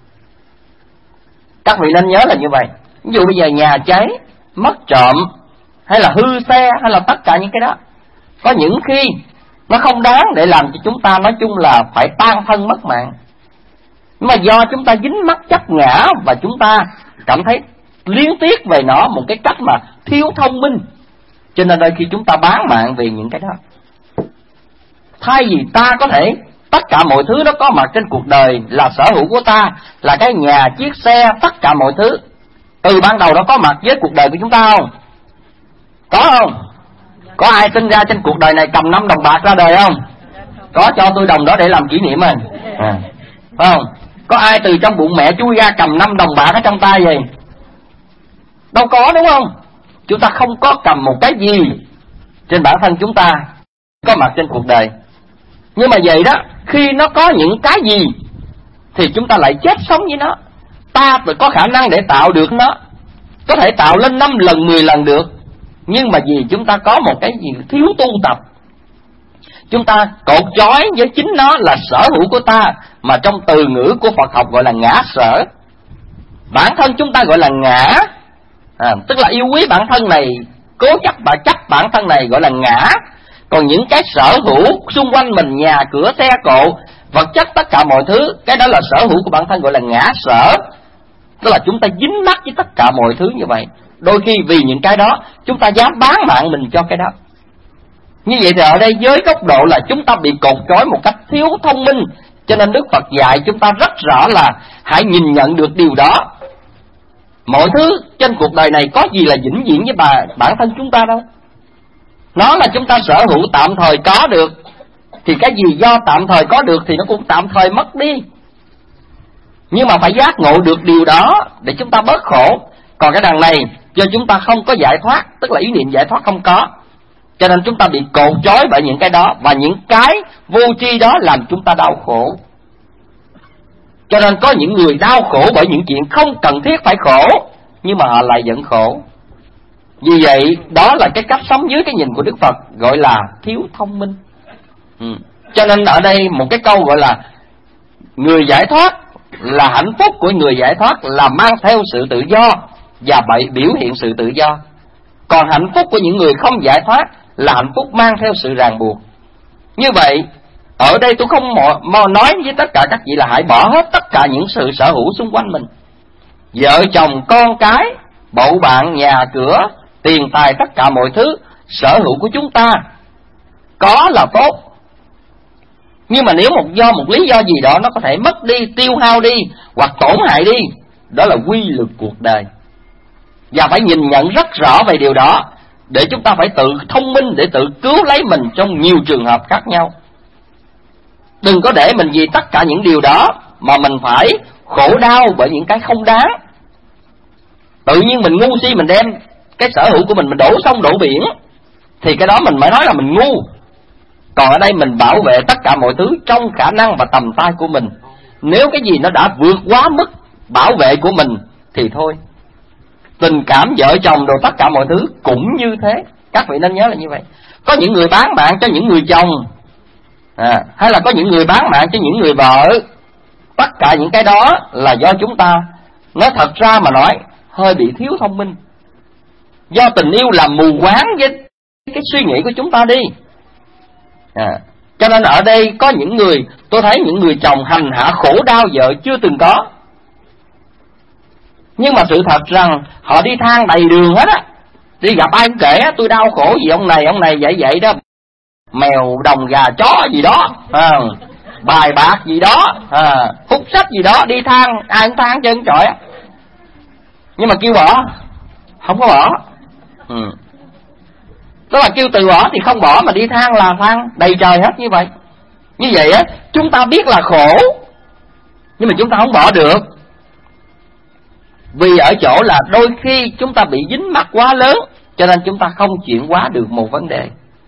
Các vị nên nhớ là như vậy. Ví dụ bây giờ nhà cháy, mất trộm, hay là hư xe, hay là tất cả những cái đó, có những khi nó không đáng để làm cho chúng ta nói chung là phải tan thân mất mạng. Nhưng mà do chúng ta dính mắc chấp ngã, và chúng ta cảm thấy liên tiếc về nó một cái cách mà thiếu thông minh, cho nên đôi khi chúng ta bán mạng vì những cái đó. Thay vì ta có thể tất cả mọi thứ nó có mặt trên cuộc đời là sở hữu của ta, là cái nhà, chiếc xe, tất cả mọi thứ từ ban đầu nó có mặt với cuộc đời của chúng ta không? Có không? Có ai sinh ra trên cuộc đời này cầm năm đồng bạc ra đời không? Có, cho tôi đồng đó để làm kỷ niệm rồi. À, phải không? Có ai từ trong bụng mẹ chui ra cầm năm đồng bạc ở trong tay vậy? Đâu có, đúng không? Chúng ta không có cầm một cái gì trên bản thân chúng ta có mặt trên cuộc đời. Nhưng mà vậy đó, khi nó có những cái gì thì chúng ta lại chết sống với nó. Ta có khả năng để tạo được nó, có thể tạo lên năm lần mười lần được, nhưng mà vì chúng ta có một cái gì thiếu tu tập, chúng ta cột trói với chính nó là sở hữu của ta, mà trong từ ngữ của Phật học gọi là ngã sở. Bản thân chúng ta gọi là ngã, à, tức là yêu quý bản thân này, cố chấp và chấp bản thân này gọi là ngã. Còn những cái sở hữu xung quanh mình, nhà cửa xe cộ, vật chất, tất cả mọi thứ, cái đó là sở hữu của bản thân gọi là ngã sở. Tức là chúng ta dính mắc với tất cả mọi thứ như vậy. Đôi khi vì những cái đó chúng ta dám bán mạng mình cho cái đó. Như vậy thì ở đây với góc độ là chúng ta bị cột trói một cách thiếu thông minh. Cho nên Đức Phật dạy chúng ta rất rõ là hãy nhìn nhận được điều đó. Mọi thứ trên cuộc đời này có gì là vĩnh viễn với bà, bản thân chúng ta đâu. Nó là chúng ta sở hữu tạm thời có được, thì cái gì do tạm thời có được thì nó cũng tạm thời mất đi. Nhưng mà phải giác ngộ được điều đó để chúng ta bớt khổ. Còn cái đằng này do chúng ta không có giải thoát, tức là ý niệm giải thoát không có, cho nên chúng ta bị cột trói bởi những cái đó. Và những cái vô tri đó làm chúng ta đau khổ. Cho nên có những người đau khổ bởi những chuyện không cần thiết phải khổ, nhưng mà họ lại vẫn khổ. Vì vậy đó là cái cách sống dưới cái nhìn của Đức Phật, gọi là thiếu thông minh. ừ. Cho nên ở đây một cái câu gọi là người giải thoát, là hạnh phúc của người giải thoát là mang theo sự tự do và bị biểu hiện sự tự do. Còn hạnh phúc của những người không giải thoát là hạnh phúc mang theo sự ràng buộc. Như vậy ở đây tôi không mò nói với tất cả các vị là hãy bỏ hết tất cả những sự sở hữu xung quanh mình, vợ chồng, con cái, bầu bạn, nhà cửa, tiền tài, tất cả mọi thứ sở hữu của chúng ta có là tốt. Nhưng mà nếu một do một lý do gì đó nó có thể mất đi, tiêu hao đi hoặc tổn hại đi, đó là quy luật cuộc đời. Và phải nhìn nhận rất rõ về điều đó để chúng ta phải tự thông minh để tự cứu lấy mình trong nhiều trường hợp khác nhau. Đừng có để mình vì tất cả những điều đó mà mình phải khổ đau bởi những cái không đáng. Tự nhiên mình ngu si, mình đem cái sở hữu của mình mình đổ sông đổ biển, thì cái đó mình mới nói là mình ngu. Còn ở đây mình bảo vệ tất cả mọi thứ trong khả năng và tầm tay của mình. Nếu cái gì nó đã vượt quá mức bảo vệ của mình thì thôi. Tình cảm vợ chồng đồ tất cả mọi thứ cũng như thế. Các vị nên nhớ là như vậy. Có những người bán mạng cho những người chồng, à, hay là có những người bán mạng cho những người vợ. Tất cả những cái đó là do chúng ta, nói thật ra mà nói, hơi bị thiếu thông minh. Do tình yêu làm mù quáng với cái suy nghĩ của chúng ta đi. À, cho nên ở đây có những người, tôi thấy những người chồng hành hạ khổ đau vợ chưa từng có. Nhưng mà sự thật rằng họ đi than đầy đường hết á, đi gặp ai cũng kể tôi đau khổ gì ông này, ông này vậy vậy đó, mèo đồng gà chó gì đó, à, bài bạc gì đó, à, hút sách gì đó, đi than, ai cũng than chân trời á. Nhưng mà kêu bỏ, không có bỏ. Ừ. Tức là kêu từ bỏ thì không bỏ, mà đi than là than đầy trời hết như vậy. Như vậy á, chúng ta biết là khổ, nhưng mà chúng ta không bỏ được. Vì ở chỗ là đôi khi chúng ta bị dính mắc quá lớn, cho nên chúng ta không chuyển hóa được một vấn đề.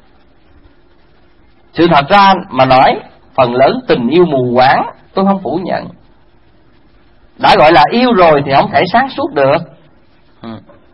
Sự thật ra mà nói, phần lớn tình yêu mù quáng, tôi không phủ nhận. Đã gọi là yêu rồi thì không thể sáng suốt được. ừ.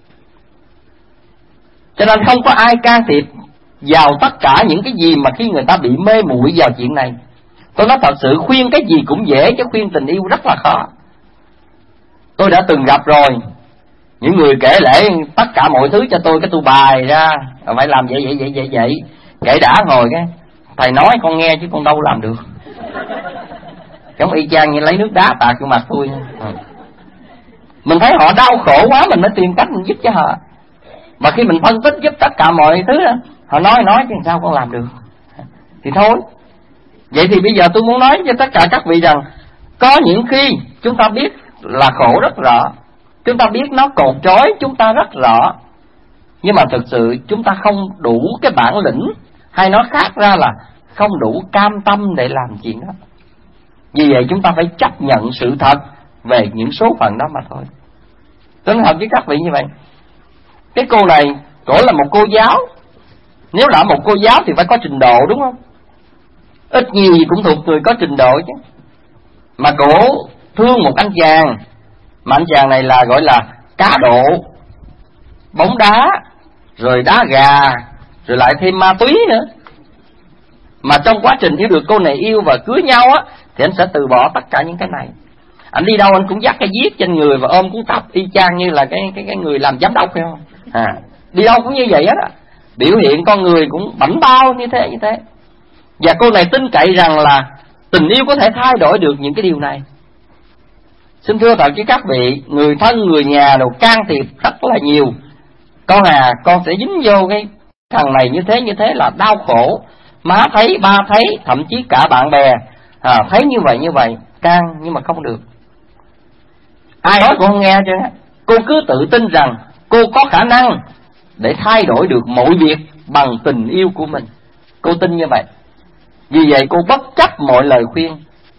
Cho nên không có ai can thiệp vào tất cả những cái gì mà khi người ta bị mê muội vào chuyện này. Tôi nói thật sự, khuyên cái gì cũng dễ, chứ khuyên tình yêu rất là khó. Tôi đã từng gặp rồi, những người kể lễ tất cả mọi thứ cho tôi, cái tôi bài ra phải làm vậy vậy vậy vậy vậy. Kể đã ngồi cái thầy nói con nghe chứ con đâu làm được. Giống y chang như lấy nước đá tạt vô mặt tôi. ừ. Mình thấy họ đau khổ quá, mình mới tìm cách mình giúp cho họ. Mà khi mình phân tích giúp tất cả mọi thứ đó, họ nói nói chứ sao con làm được, thì thôi. Vậy thì bây giờ tôi muốn nói cho tất cả các vị rằng, có những khi chúng ta biết là khổ rất rõ, chúng ta biết nó cột trói chúng ta rất rõ, nhưng mà thực sự chúng ta không đủ cái bản lĩnh, hay nói khác ra là không đủ cam tâm để làm chuyện đó. Vì vậy chúng ta phải chấp nhận sự thật về những số phận đó mà thôi. Tôi nói thật với các vị như vậy. Cái cô này, cổ là một cô giáo. Nếu là một cô giáo thì phải có trình độ, đúng không? ít nhiều gì cũng thuộc người có trình độ chứ. Mà cổ thương một anh chàng, mà anh chàng này là gọi là cá độ, bóng đá, rồi đá gà, rồi lại thêm ma túy nữa. Mà trong quá trình yêu được cô này yêu và cưới nhau á, thì anh sẽ từ bỏ tất cả những cái này. Anh đi đâu anh cũng dắt cái viết trên người và ôm cuốn tập y chang như là cái cái cái người làm giám đốc phải không? À, đi đâu cũng như vậy á, biểu hiện con người cũng bảnh bao như thế như thế. Và cô này tin cậy rằng là tình yêu có thể thay đổi được những cái điều này. Xin thưa thật với các vị, người thân người nhà đều can thiệp rất là nhiều. Con à, con sẽ dính vô cái thằng này như thế như thế là đau khổ. Má thấy, ba thấy, thậm chí cả bạn bè à, thấy như vậy như vậy, can nhưng mà không được. Ai nói cũng không nghe chứ. Cô cứ tự tin rằng cô có khả năng để thay đổi được mọi việc bằng tình yêu của mình. Cô tin như vậy. Vì vậy cô bất chấp mọi lời khuyên.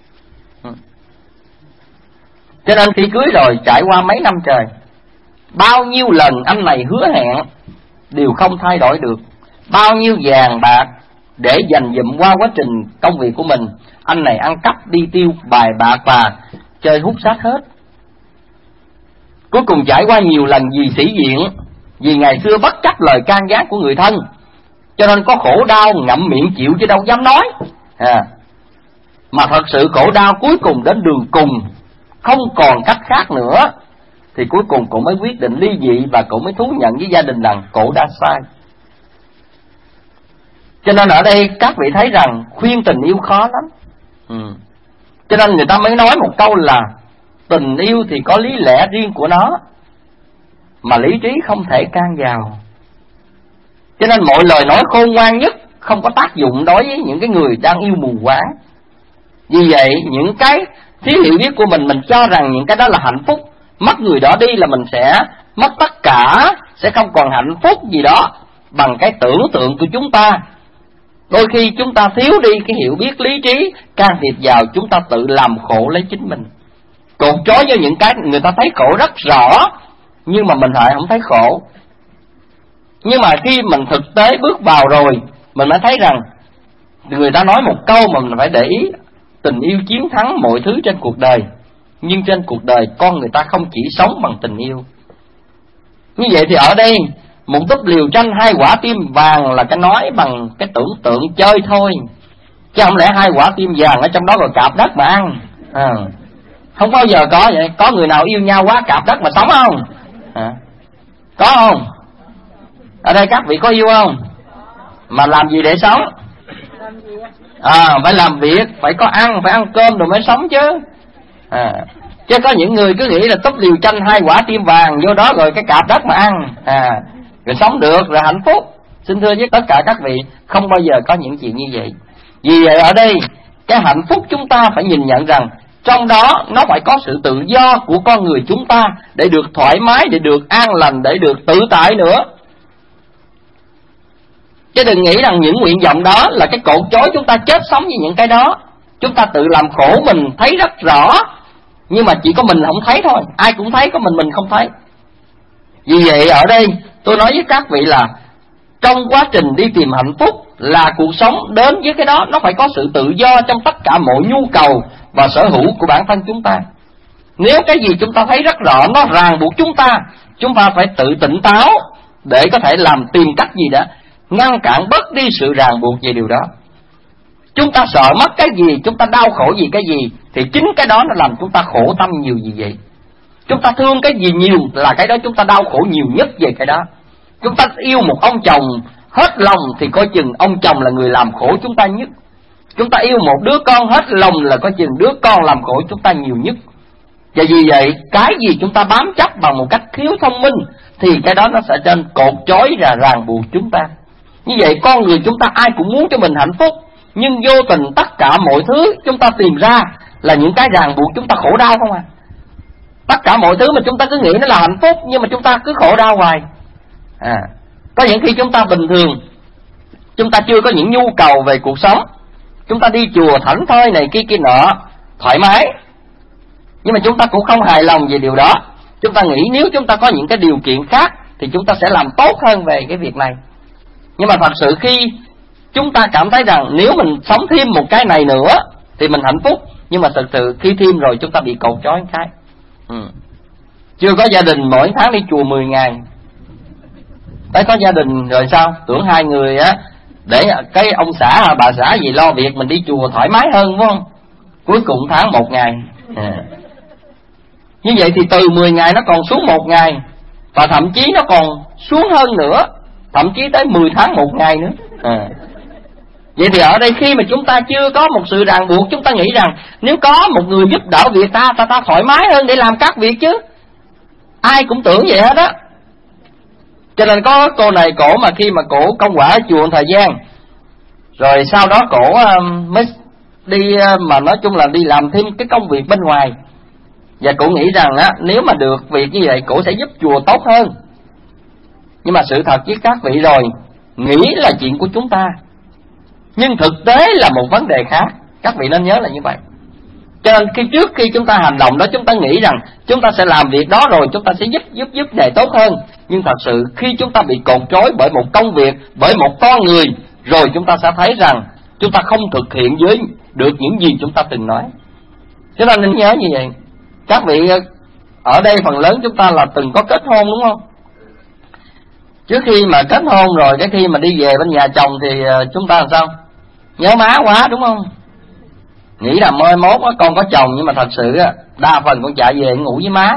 Cho nên khi cưới rồi, trải qua mấy năm trời, bao nhiêu lần anh này hứa hẹn đều không thay đổi được. Bao nhiêu vàng bạc để dành dụm qua quá trình công việc của mình, anh này ăn cắp đi tiêu bài bạc và chơi hút sát hết. Cuối cùng trải qua nhiều lần vì sĩ diện, vì ngày xưa bất chấp lời can gián của người thân, cho nên có khổ đau ngậm miệng chịu chứ đâu dám nói à. Mà thật sự khổ đau cuối cùng đến đường cùng, không còn cách khác nữa, thì cuối cùng cậu mới quyết định ly dị và cậu mới thú nhận với gia đình rằng cậu đã sai. Cho nên ở đây các vị thấy rằng khuyên tình yêu khó lắm. ừ. Cho nên người ta mới nói một câu là tình yêu thì có lý lẽ riêng của nó, mà lý trí không thể can vào. Cho nên mọi lời nói khôn ngoan nhất không có tác dụng đối với những cái người đang yêu mù quáng. Vì vậy những cái thiếu hiểu biết của mình, mình cho rằng những cái đó là hạnh phúc. Mất người đó đi là mình sẽ mất tất cả, sẽ không còn hạnh phúc gì đó. Bằng cái tưởng tượng của chúng ta, đôi khi chúng ta thiếu đi cái hiểu biết lý trí, can thiệp vào, chúng ta tự làm khổ lấy chính mình. Cột trói với những cái người ta thấy khổ rất rõ, nhưng mà mình lại không thấy khổ. Nhưng mà khi mình thực tế bước vào rồi, mình mới thấy rằng người ta nói một câu mà mình phải để ý: tình yêu chiến thắng mọi thứ trên cuộc đời. Nhưng trên cuộc đời con người ta không chỉ sống bằng tình yêu. Như vậy thì ở đây một túp liều tranh hai quả tim vàng là cái nói bằng cái tưởng tượng chơi thôi, chứ không lẽ hai quả tim vàng ở trong đó rồi cạp đất mà ăn à. Không bao giờ có vậy. Có người nào yêu nhau quá cạp đất mà sống không à? Có không? Ở đây các vị có yêu không? Mà làm gì để sống? À, phải làm việc, phải có ăn, phải ăn cơm rồi mới sống chứ à. Chứ có những người cứ nghĩ là túp liều tranh hai quả tim vàng vô đó rồi cái cạp đất mà ăn à, rồi sống được, rồi hạnh phúc. Xin thưa với tất cả các vị, không bao giờ có những chuyện như vậy. Vì vậy ở đây cái hạnh phúc chúng ta phải nhìn nhận rằng trong đó nó phải có sự tự do của con người chúng ta, để được thoải mái, để được an lành, để được tự tại nữa. Chứ đừng nghĩ rằng những nguyện vọng đó là cái cột trói chúng ta chết sống với những cái đó. Chúng ta tự làm khổ mình thấy rất rõ, nhưng mà chỉ có mình không thấy thôi. Ai cũng thấy, có mình mình không thấy. Vì vậy ở đây tôi nói với các vị là trong quá trình đi tìm hạnh phúc là cuộc sống đến với cái đó, nó phải có sự tự do trong tất cả mọi nhu cầu và sở hữu của bản thân chúng ta. Nếu cái gì chúng ta thấy rất rõ nó ràng buộc chúng ta, chúng ta phải tự tỉnh táo để có thể làm tìm cách gì đó ngăn cản bớt đi sự ràng buộc về điều đó. Chúng ta sợ mất cái gì, chúng ta đau khổ vì cái gì, thì chính cái đó nó làm chúng ta khổ tâm nhiều gì vậy. Chúng ta thương cái gì nhiều là cái đó chúng ta đau khổ nhiều nhất về cái đó. Chúng ta yêu một ông chồng hết lòng thì coi chừng ông chồng là người làm khổ chúng ta nhất. Chúng ta yêu một đứa con hết lòng là coi chừng đứa con làm khổ chúng ta nhiều nhất. Và vì vậy cái gì chúng ta bám chấp bằng một cách thiếu thông minh thì cái đó nó sẽ trên cột trói và ràng buộc chúng ta. Như vậy con người chúng ta ai cũng muốn cho mình hạnh phúc, nhưng vô tình tất cả mọi thứ chúng ta tìm ra là những cái ràng buộc chúng ta khổ đau không à. Tất cả mọi thứ mà chúng ta cứ nghĩ nó là hạnh phúc, nhưng mà chúng ta cứ khổ đau hoài à. Có những khi chúng ta bình thường, chúng ta chưa có những nhu cầu về cuộc sống, chúng ta đi chùa thảnh thơi này kia kia nọ thoải mái, nhưng mà chúng ta cũng không hài lòng về điều đó. Chúng ta nghĩ nếu chúng ta có những cái điều kiện khác thì chúng ta sẽ làm tốt hơn về cái việc này. Nhưng mà thật sự khi chúng ta cảm thấy rằng nếu mình sống thêm một cái này nữa thì mình hạnh phúc, nhưng mà thực sự khi thêm rồi chúng ta bị cột trói cái. Ừ. Chưa có gia đình mỗi tháng đi chùa mười ngày, tới có gia đình rồi sao? Tưởng hai người á, để cái ông xã hay bà xã gì lo việc, mình đi chùa thoải mái hơn, đúng không? Cuối cùng tháng một ngày. À. Như vậy thì từ mười ngày nó còn xuống một ngày, và thậm chí nó còn xuống hơn nữa, thậm chí tới mười tháng một ngày nữa. À. Vậy thì ở đây khi mà chúng ta chưa có một sự ràng buộc, chúng ta nghĩ rằng nếu có một người giúp đỡ việc ta, ta ta thoải mái hơn để làm các việc chứ. Ai cũng tưởng vậy hết á. Cho nên có cô này cổ mà khi mà cổ công quả ở chùa thời gian, rồi sau đó cổ mới đi, mà nói chung là đi làm thêm cái công việc bên ngoài. Và cổ nghĩ rằng á, nếu mà được việc như vậy cổ sẽ giúp chùa tốt hơn. Nhưng mà sự thật với các vị rồi, nghĩ là chuyện của chúng ta, nhưng thực tế là một vấn đề khác. Các vị nên nhớ là như vậy. Cho nên khi trước khi chúng ta hành động đó, chúng ta nghĩ rằng chúng ta sẽ làm việc đó rồi chúng ta sẽ giúp giúp giúp để tốt hơn. Nhưng thật sự khi chúng ta bị cột trói bởi một công việc, bởi một con người, rồi chúng ta sẽ thấy rằng chúng ta không thực hiện với được những gì chúng ta từng nói. Chúng ta nên nhớ như vậy. Các vị ở đây phần lớn chúng ta là từng có kết hôn, đúng không? Trước khi mà kết hôn rồi, cái khi mà đi về bên nhà chồng thì chúng ta làm sao? Nhớ má quá, đúng không? Nghĩ là mai mốt con có chồng, nhưng mà thật sự đa phần con chạy về ngủ với má.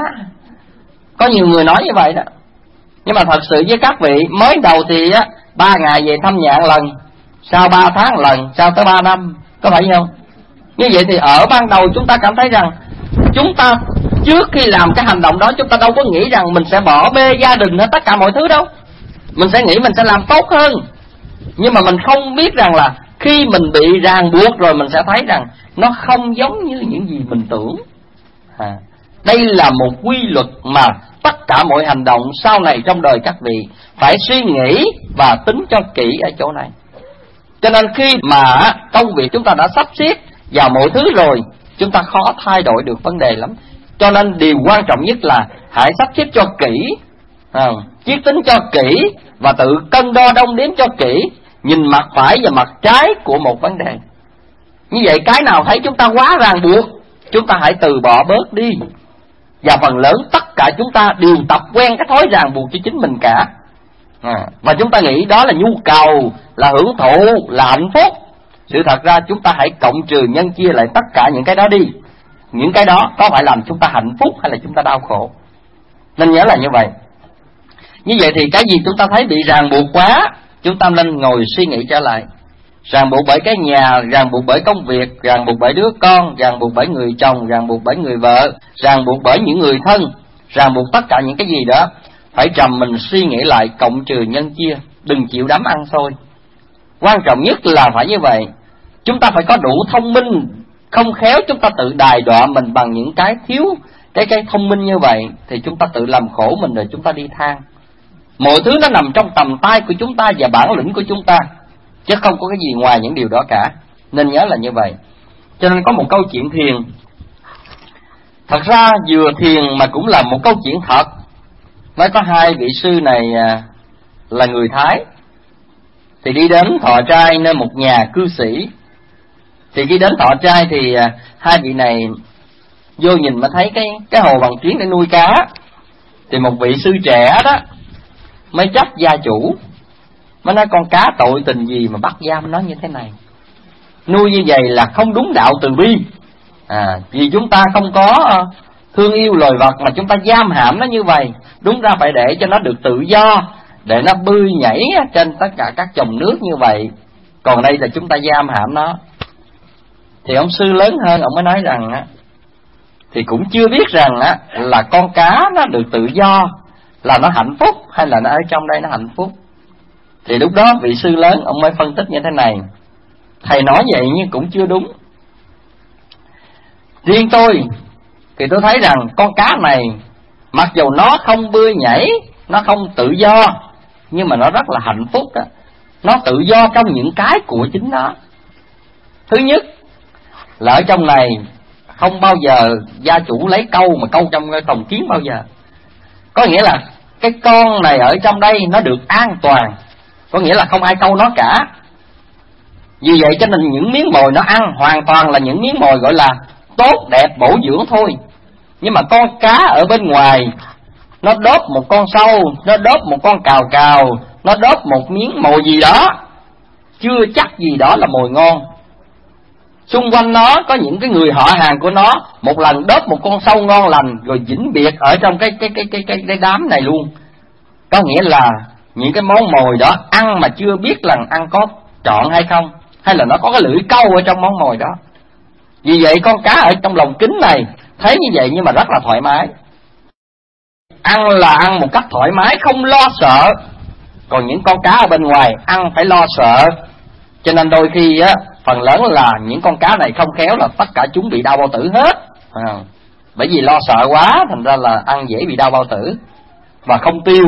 Có nhiều người nói như vậy đó. Nhưng mà thật sự với các vị, mới đầu thì á ba ngày về thăm nhà lần, sau ba tháng lần, sau tới ba năm, có phải không? Như vậy thì ở ban đầu chúng ta cảm thấy rằng chúng ta trước khi làm cái hành động đó, chúng ta đâu có nghĩ rằng mình sẽ bỏ bê gia đình hết tất cả mọi thứ đâu. Mình sẽ nghĩ mình sẽ làm tốt hơn. Nhưng mà mình không biết rằng là khi mình bị ràng buộc rồi, mình sẽ thấy rằng nó không giống như những gì mình tưởng. À, đây là một quy luật mà tất cả mọi hành động sau này trong đời các vị phải suy nghĩ và tính cho kỹ ở chỗ này. Cho nên khi mà công việc chúng ta đã sắp xếp vào mọi thứ rồi, chúng ta khó thay đổi được vấn đề lắm. Cho nên điều quan trọng nhất là hãy sắp xếp cho kỹ, à, chiết tính cho kỹ và tự cân đo đong đếm cho kỹ, nhìn mặt phải và mặt trái của một vấn đề. Như vậy cái nào thấy chúng ta quá ràng buộc, chúng ta hãy từ bỏ bớt đi. Và phần lớn tất cả chúng ta đều tập quen cái thói ràng buộc cho chính mình cả. À, và chúng ta nghĩ đó là nhu cầu, là hưởng thụ, là hạnh phúc. Sự thật ra chúng ta hãy cộng trừ nhân chia lại tất cả những cái đó đi. Những cái đó có phải làm chúng ta hạnh phúc hay là chúng ta đau khổ? Nên nhớ là như vậy. Như vậy thì cái gì chúng ta thấy bị ràng buộc quá, chúng ta nên ngồi suy nghĩ trở lại. Ràng buộc bởi cái nhà, ràng buộc bởi công việc, ràng buộc bởi đứa con, ràng buộc bởi người chồng, ràng buộc bởi người vợ, ràng buộc bởi những người thân, ràng buộc tất cả những cái gì đó. Phải trầm mình suy nghĩ lại, cộng trừ nhân chia, đừng chịu đắm ăn xôi. Quan trọng nhất là phải như vậy. Chúng ta phải có đủ thông minh, không khéo chúng ta tự đài đọa mình bằng những cái thiếu cái cái thông minh như vậy, thì chúng ta tự làm khổ mình rồi chúng ta đi than. Mọi thứ nó nằm trong tầm tay của chúng ta và bản lĩnh của chúng ta, chứ không có cái gì ngoài những điều đó cả. Nên nhớ là như vậy. Cho nên có một câu chuyện thiền, thật ra vừa thiền mà cũng là một câu chuyện thật. Nói có hai vị sư này là người Thái, thì đi đến thọ trai nơi một nhà cư sĩ. Thì khi đến thọ trai thì hai vị này vô nhìn mà thấy cái cái hồ bằng chuyến để nuôi cá. Thì một vị sư trẻ đó mới trách gia chủ, mới nói con cá tội tình gì mà bắt giam nó như thế này, nuôi như vậy là không đúng đạo từ bi. À, vì chúng ta không có thương yêu loài vật mà chúng ta giam hãm nó như vậy. Đúng ra phải để cho nó được tự do, để nó bơi nhảy trên tất cả các dòng nước như vậy. Còn đây là chúng ta giam hãm nó. Thì ông sư lớn hơn, ông mới nói rằng á, thì cũng chưa biết rằng á là con cá nó được tự do là nó hạnh phúc, hay là nó ở trong đây nó hạnh phúc. Thì lúc đó vị sư lớn ông mới phân tích như thế này: thầy nói vậy nhưng cũng chưa đúng. Riêng tôi thì tôi thấy rằng con cá này mặc dù nó không bơi nhảy, nó không tự do, nhưng mà nó rất là hạnh phúc đó. Nó tự do trong những cái của chính nó. Thứ nhất là ở trong này không bao giờ gia chủ lấy câu mà câu trong phòng kiến bao giờ. Có nghĩa là cái con này ở trong đây nó được an toàn, có nghĩa là không ai câu nó cả. Vì vậy cho nên những miếng mồi nó ăn hoàn toàn là những miếng mồi gọi là tốt đẹp bổ dưỡng thôi. Nhưng mà con cá ở bên ngoài nó đốt một con sâu, nó đốt một con cào cào, nó đốt một miếng mồi gì đó, chưa chắc gì đó là mồi ngon. Xung quanh nó có những cái người họ hàng của nó một lần đốt một con sâu ngon lành rồi vĩnh biệt ở trong cái cái cái cái cái, cái đám này luôn. Có nghĩa là những cái món mồi đó ăn mà chưa biết là ăn có trọn hay không, hay là nó có cái lưỡi câu ở trong món mồi đó. Vì vậy con cá ở trong lồng kính này thấy như vậy nhưng mà rất là thoải mái. Ăn là ăn một cách thoải mái, không lo sợ. Còn những con cá ở bên ngoài ăn phải lo sợ. Cho nên đôi khi á, phần lớn là những con cá này không khéo là tất cả chúng bị đau bao tử hết. À, bởi vì lo sợ quá, thành ra là ăn dễ bị đau bao tử và không tiêu.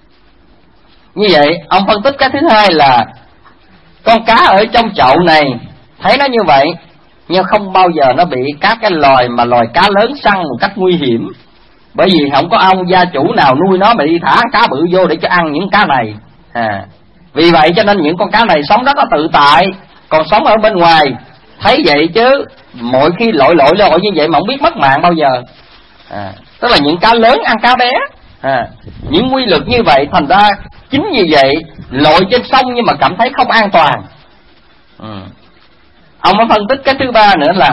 Như vậy, ông phân tích cái thứ hai là con cá ở trong chậu này thấy nó như vậy, nhưng không bao giờ nó bị các cái loài mà loài cá lớn săn một cách nguy hiểm. Bởi vì không có ông gia chủ nào nuôi nó mà đi thả cá bự vô để cho ăn những cá này. À, vì vậy cho nên những con cá này sống rất là tự tại. Còn sống ở bên ngoài thấy vậy chứ mỗi khi lội lội lội như vậy mà không biết mất mạng bao giờ. À, tức là những cá lớn ăn cá bé. À, những quy luật như vậy, thành ra chính vì vậy lội trên sông nhưng mà cảm thấy không an toàn. Ừ. Ông mới phân tích cái thứ ba nữa là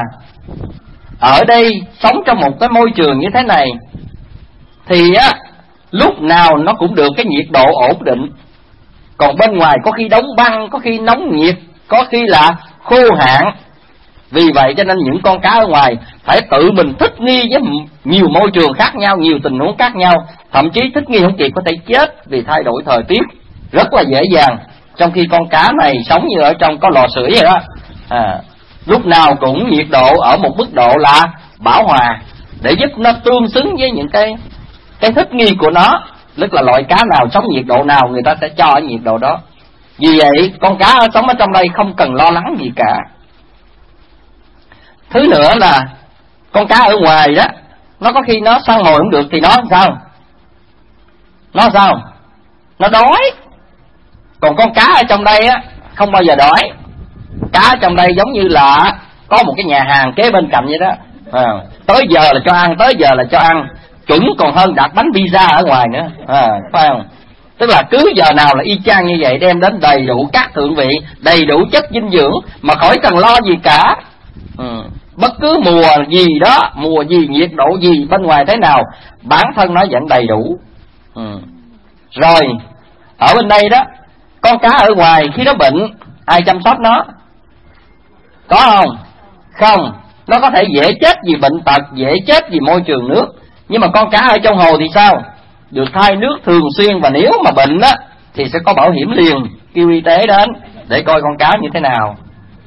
ở đây sống trong một cái môi trường như thế này thì á, lúc nào nó cũng được cái nhiệt độ ổn định. Còn bên ngoài có khi đóng băng, có khi nóng nhiệt, có khi là khô hạn. Vì vậy cho nên những con cá ở ngoài phải tự mình thích nghi với nhiều môi trường khác nhau, nhiều tình huống khác nhau. Thậm chí thích nghi không kịp có thể chết vì thay đổi thời tiết rất là dễ dàng. Trong khi con cá này sống như ở trong có lò sưởi vậy đó. À, lúc nào cũng nhiệt độ ở một mức độ là bảo hòa để giúp nó tương xứng với những cái cái thích nghi của nó. Tức là loại cá nào sống nhiệt độ nào người ta sẽ cho ở nhiệt độ đó. Vì vậy con cá ở sống ở trong đây không cần lo lắng gì cả. Thứ nữa là con cá ở ngoài đó, nó có khi nó săn mồi không được thì nó sao? Nó sao? Nó đói. Còn con cá ở trong đây á không bao giờ đói. Cá ở trong đây giống như là có một cái nhà hàng kế bên cạnh vậy đó. À, tới giờ là cho ăn, tới giờ là cho ăn, chuẩn còn hơn đặt bánh pizza ở ngoài nữa. À, phải không? Tức là cứ giờ nào là y chang như vậy, đem đến đầy đủ các thượng vị, đầy đủ chất dinh dưỡng mà khỏi cần lo gì cả. Ừ. Bất cứ mùa gì đó, mùa gì, nhiệt độ gì, bên ngoài thế nào, bản thân nó vẫn đầy đủ. Ừ. Rồi ở bên đây đó, con cá ở ngoài khi nó bệnh, ai chăm sóc nó? Có không? Không. Nó có thể dễ chết vì bệnh tật, dễ chết vì môi trường nước. Nhưng mà con cá ở trong hồ thì sao? Được thay nước thường xuyên, và nếu mà bệnh á thì sẽ có bảo hiểm liền, kêu y tế đến để coi con cá như thế nào.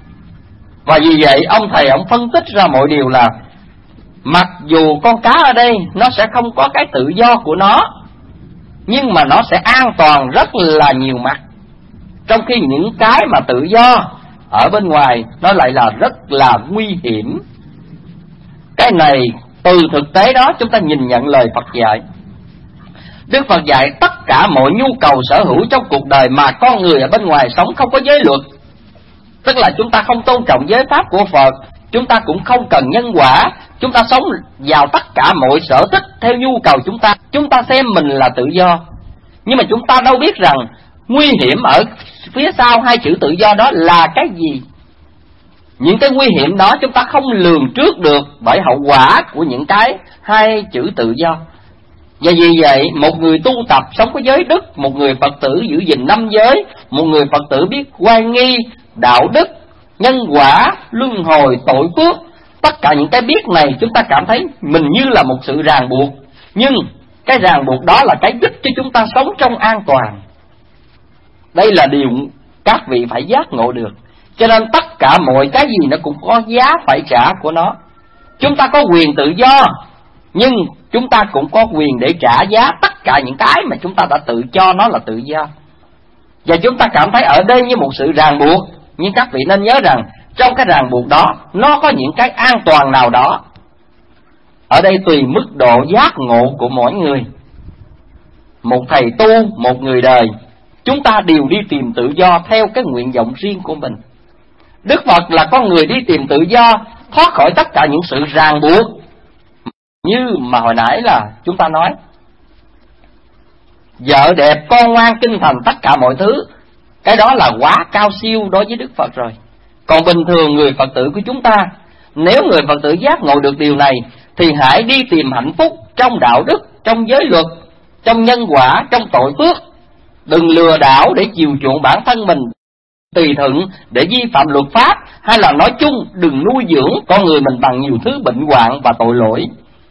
Và vì vậy ông thầy ông phân tích ra mọi điều là mặc dù con cá ở đây nó sẽ không có cái tự do của nó, nhưng mà nó sẽ an toàn rất là nhiều mặt. Trong khi những cái mà tự do ở bên ngoài nó lại là rất là nguy hiểm. Cái này từ thực tế đó chúng ta nhìn nhận lời Phật dạy. Đức Phật dạy tất cả mọi nhu cầu sở hữu trong cuộc đời mà con người ở bên ngoài sống không có giới luật. Tức là chúng ta không tôn trọng giới pháp của Phật, chúng ta cũng không cần nhân quả, chúng ta sống vào tất cả mọi sở thích theo nhu cầu chúng ta. Chúng ta xem mình là tự do, nhưng mà chúng ta đâu biết rằng nguy hiểm ở phía sau hai chữ tự do đó là cái gì. Những cái nguy hiểm đó chúng ta không lường trước được bởi hậu quả của những cái hai chữ tự do. Và vì vậy một người tu tập sống có giới đức, một người Phật tử giữ gìn năm giới, một người Phật tử biết oai nghi, đạo đức, nhân quả, luân hồi, tội phước, tất cả những cái biết này chúng ta cảm thấy mình như là một sự ràng buộc. Nhưng cái ràng buộc đó là cái giúp cho chúng ta sống trong an toàn. Đây là điều các vị phải giác ngộ được. Cho nên tất cả mọi cái gì nó cũng có giá phải trả của nó. Chúng ta có quyền tự do, nhưng chúng ta cũng có quyền để trả giá tất cả những cái mà chúng ta đã tự cho nó là tự do. Và chúng ta cảm thấy ở đây như một sự ràng buộc, nhưng các vị nên nhớ rằng trong cái ràng buộc đó nó có những cái an toàn nào đó. Ở đây tùy mức độ giác ngộ của mỗi người. Một thầy tu, một người đời, chúng ta đều đi tìm tự do theo cái nguyện vọng riêng của mình. Đức Phật là con người đi tìm tự do, thoát khỏi tất cả những sự ràng buộc, như mà hồi nãy là chúng ta nói. Vợ đẹp, con ngoan, kinh thành, tất cả mọi thứ, cái đó là quá cao siêu đối với Đức Phật rồi. Còn bình thường người Phật tử của chúng ta, nếu người Phật tử giác ngộ được điều này, thì hãy đi tìm hạnh phúc trong đạo đức, trong giới luật, trong nhân quả, trong tội phước. Đừng lừa đảo để chiều chuộng bản thân mình, tùy thuận để vi phạm luật pháp, hay là nói chung đừng nuôi dưỡng con người mình bằng nhiều thứ bệnh hoạn và tội lỗi.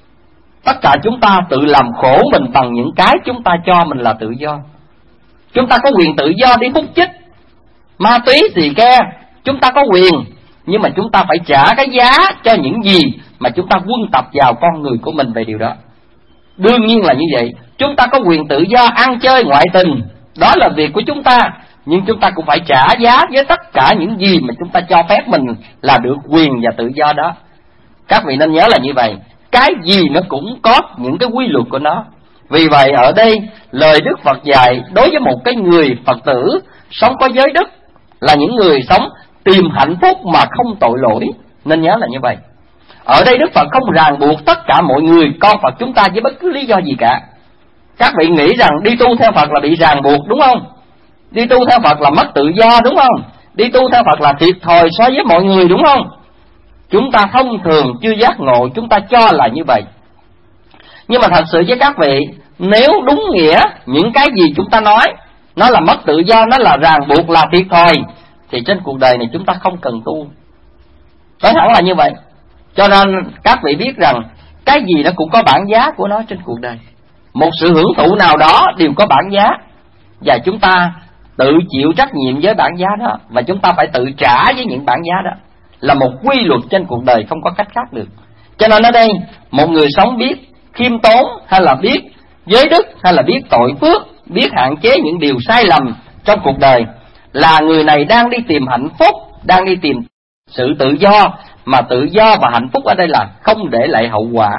Tất cả chúng ta tự làm khổ mình bằng những cái chúng ta cho mình là tự do. Chúng ta có quyền tự do đi hút chích, ma túy, xì ke, chúng ta có quyền, nhưng mà chúng ta phải trả cái giá cho những gì mà chúng ta quân tập vào con người của mình về điều đó. Đương nhiên là như vậy. Chúng ta có quyền tự do ăn chơi ngoại tình, đó là việc của chúng ta, nhưng chúng ta cũng phải trả giá với tất cả những gì mà chúng ta cho phép mình là được quyền và tự do đó. Các vị nên nhớ là như vậy. Cái gì nó cũng có những cái quy luật của nó. Vì vậy ở đây lời Đức Phật dạy đối với một cái người Phật tử sống có giới đức là những người sống tìm hạnh phúc mà không tội lỗi. Nên nhớ là như vậy. Ở đây Đức Phật không ràng buộc tất cả mọi người con Phật chúng ta với bất cứ lý do gì cả. Các vị nghĩ rằng đi tu theo Phật là bị ràng buộc, đúng không? Đi tu theo Phật là mất tự do, đúng không? Đi tu theo Phật là thiệt thòi so với mọi người, đúng không? Chúng ta thông thường chưa giác ngộ, chúng ta cho là như vậy. Nhưng mà thật sự với các vị, nếu đúng nghĩa những cái gì chúng ta nói nó là mất tự do, nó là ràng buộc, là thiệt thòi, thì trên cuộc đời này chúng ta không cần tu. Nói thẳng là như vậy. Cho nên các vị biết rằng cái gì nó cũng có bản giá của nó trên cuộc đời. Một sự hưởng thụ nào đó đều có bản giá, và chúng ta tự chịu trách nhiệm với bản giá đó, và chúng ta phải tự trả với những bản giá đó. Là một quy luật trên cuộc đời, không có cách khác được. Cho nên ở đây một người sống biết khiêm tốn, hay là biết giới đức, hay là biết tội phước, biết hạn chế những điều sai lầm trong cuộc đời, là người này đang đi tìm hạnh phúc, đang đi tìm sự tự do. Mà tự do và hạnh phúc ở đây là không để lại hậu quả.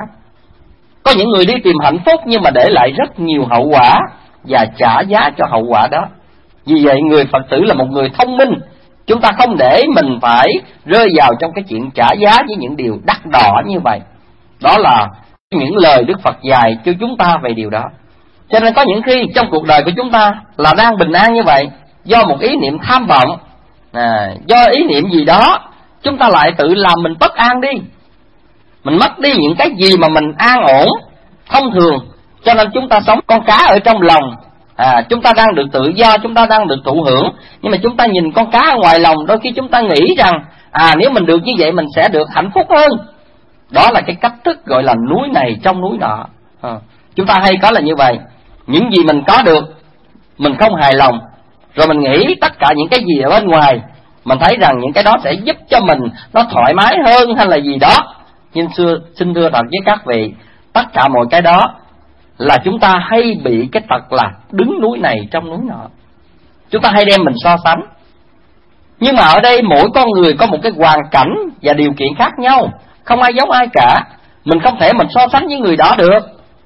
Có những người đi tìm hạnh phúc nhưng mà để lại rất nhiều hậu quả và trả giá cho hậu quả đó. Vì vậy người Phật tử là một người thông minh. Chúng ta không để mình phải rơi vào trong cái chuyện trả giá với những điều đắt đỏ như vậy. Đó là những lời Đức Phật dạy cho chúng ta về điều đó. Cho nên có những khi trong cuộc đời của chúng ta là đang bình an như vậy, do một ý niệm tham vọng, à, do ý niệm gì đó, chúng ta lại tự làm mình bất an đi. Mình mất đi những cái gì mà mình an ổn thông thường. Cho nên chúng ta sống con cá ở trong lòng. À, chúng ta đang được tự do, chúng ta đang được thụ hưởng, nhưng mà chúng ta nhìn con cá ở ngoài lòng, đôi khi chúng ta nghĩ rằng à nếu mình được như vậy mình sẽ được hạnh phúc hơn. Đó là cái cách thức gọi là núi này trong núi nọ. À, chúng ta hay có là như vậy. Những gì mình có được mình không hài lòng, rồi mình nghĩ tất cả những cái gì ở bên ngoài, mình thấy rằng những cái đó sẽ giúp cho mình nó thoải mái hơn hay là gì đó. Nhưng xưa, xin thưa thật với các vị, tất cả mọi cái đó là chúng ta hay bị cái tật là đứng núi này trong núi nọ. Chúng ta hay đem mình so sánh. Nhưng mà ở đây mỗi con người có một cái hoàn cảnh và điều kiện khác nhau, không ai giống ai cả. Mình không thể mình so sánh với người đó được.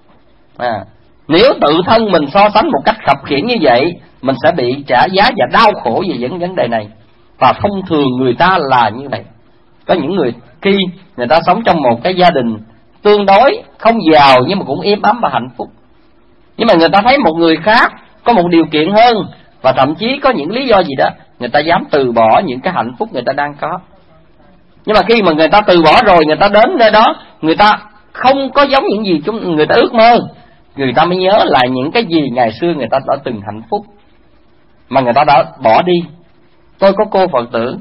À, nếu tự thân mình so sánh một cách khập khiễng như vậy, mình sẽ bị trả giá và đau khổ về những vấn đề này. Và thông thường người ta là như vậy. Có những người khi người ta sống trong một cái gia đình tương đối không giàu nhưng mà cũng êm ấm và hạnh phúc, nhưng mà người ta thấy một người khác có một điều kiện hơn, và thậm chí có những lý do gì đó người ta dám từ bỏ những cái hạnh phúc người ta đang có. Nhưng mà khi mà người ta từ bỏ rồi, người ta đến nơi đó, người ta không có giống những gì chúng người ta ước mơ, người ta mới nhớ lại những cái gì ngày xưa người ta đã từng hạnh phúc mà người ta đã bỏ đi. Tôi có cô Phật tử,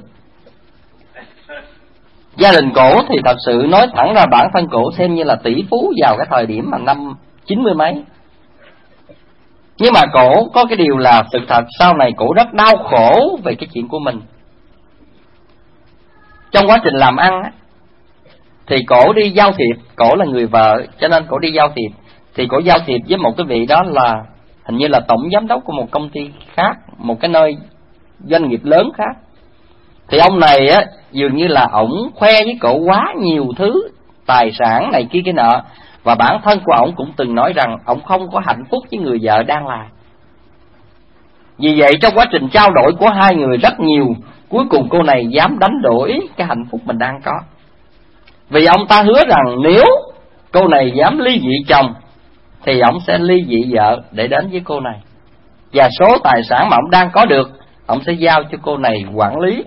gia đình cổ thì thật sự nói thẳng ra bản thân cổ xem như là tỷ phú vào cái thời điểm mà năm chín mươi mấy. Nhưng mà cổ có cái điều là sự thật sau này cổ rất đau khổ về cái chuyện của mình. Trong quá trình làm ăn thì cổ đi giao thiệp, cổ là người vợ cho nên cổ đi giao thiệp, thì cổ giao thiệp với một cái vị đó là hình như là tổng giám đốc của một công ty khác, một cái nơi doanh nghiệp lớn khác. Thì ông này á dường như là ổng khoe với cổ quá nhiều thứ, tài sản này kia cái nọ, và bản thân của ổng cũng từng nói rằng ổng không có hạnh phúc với người vợ đang là. Vì vậy trong quá trình trao đổi của hai người rất nhiều, cuối cùng cô này dám đánh đổi cái hạnh phúc mình đang có. Vì ông ta hứa rằng nếu cô này dám ly dị chồng thì ông sẽ ly dị vợ để đến với cô này, và số tài sản mà ông đang có được ông sẽ giao cho cô này quản lý.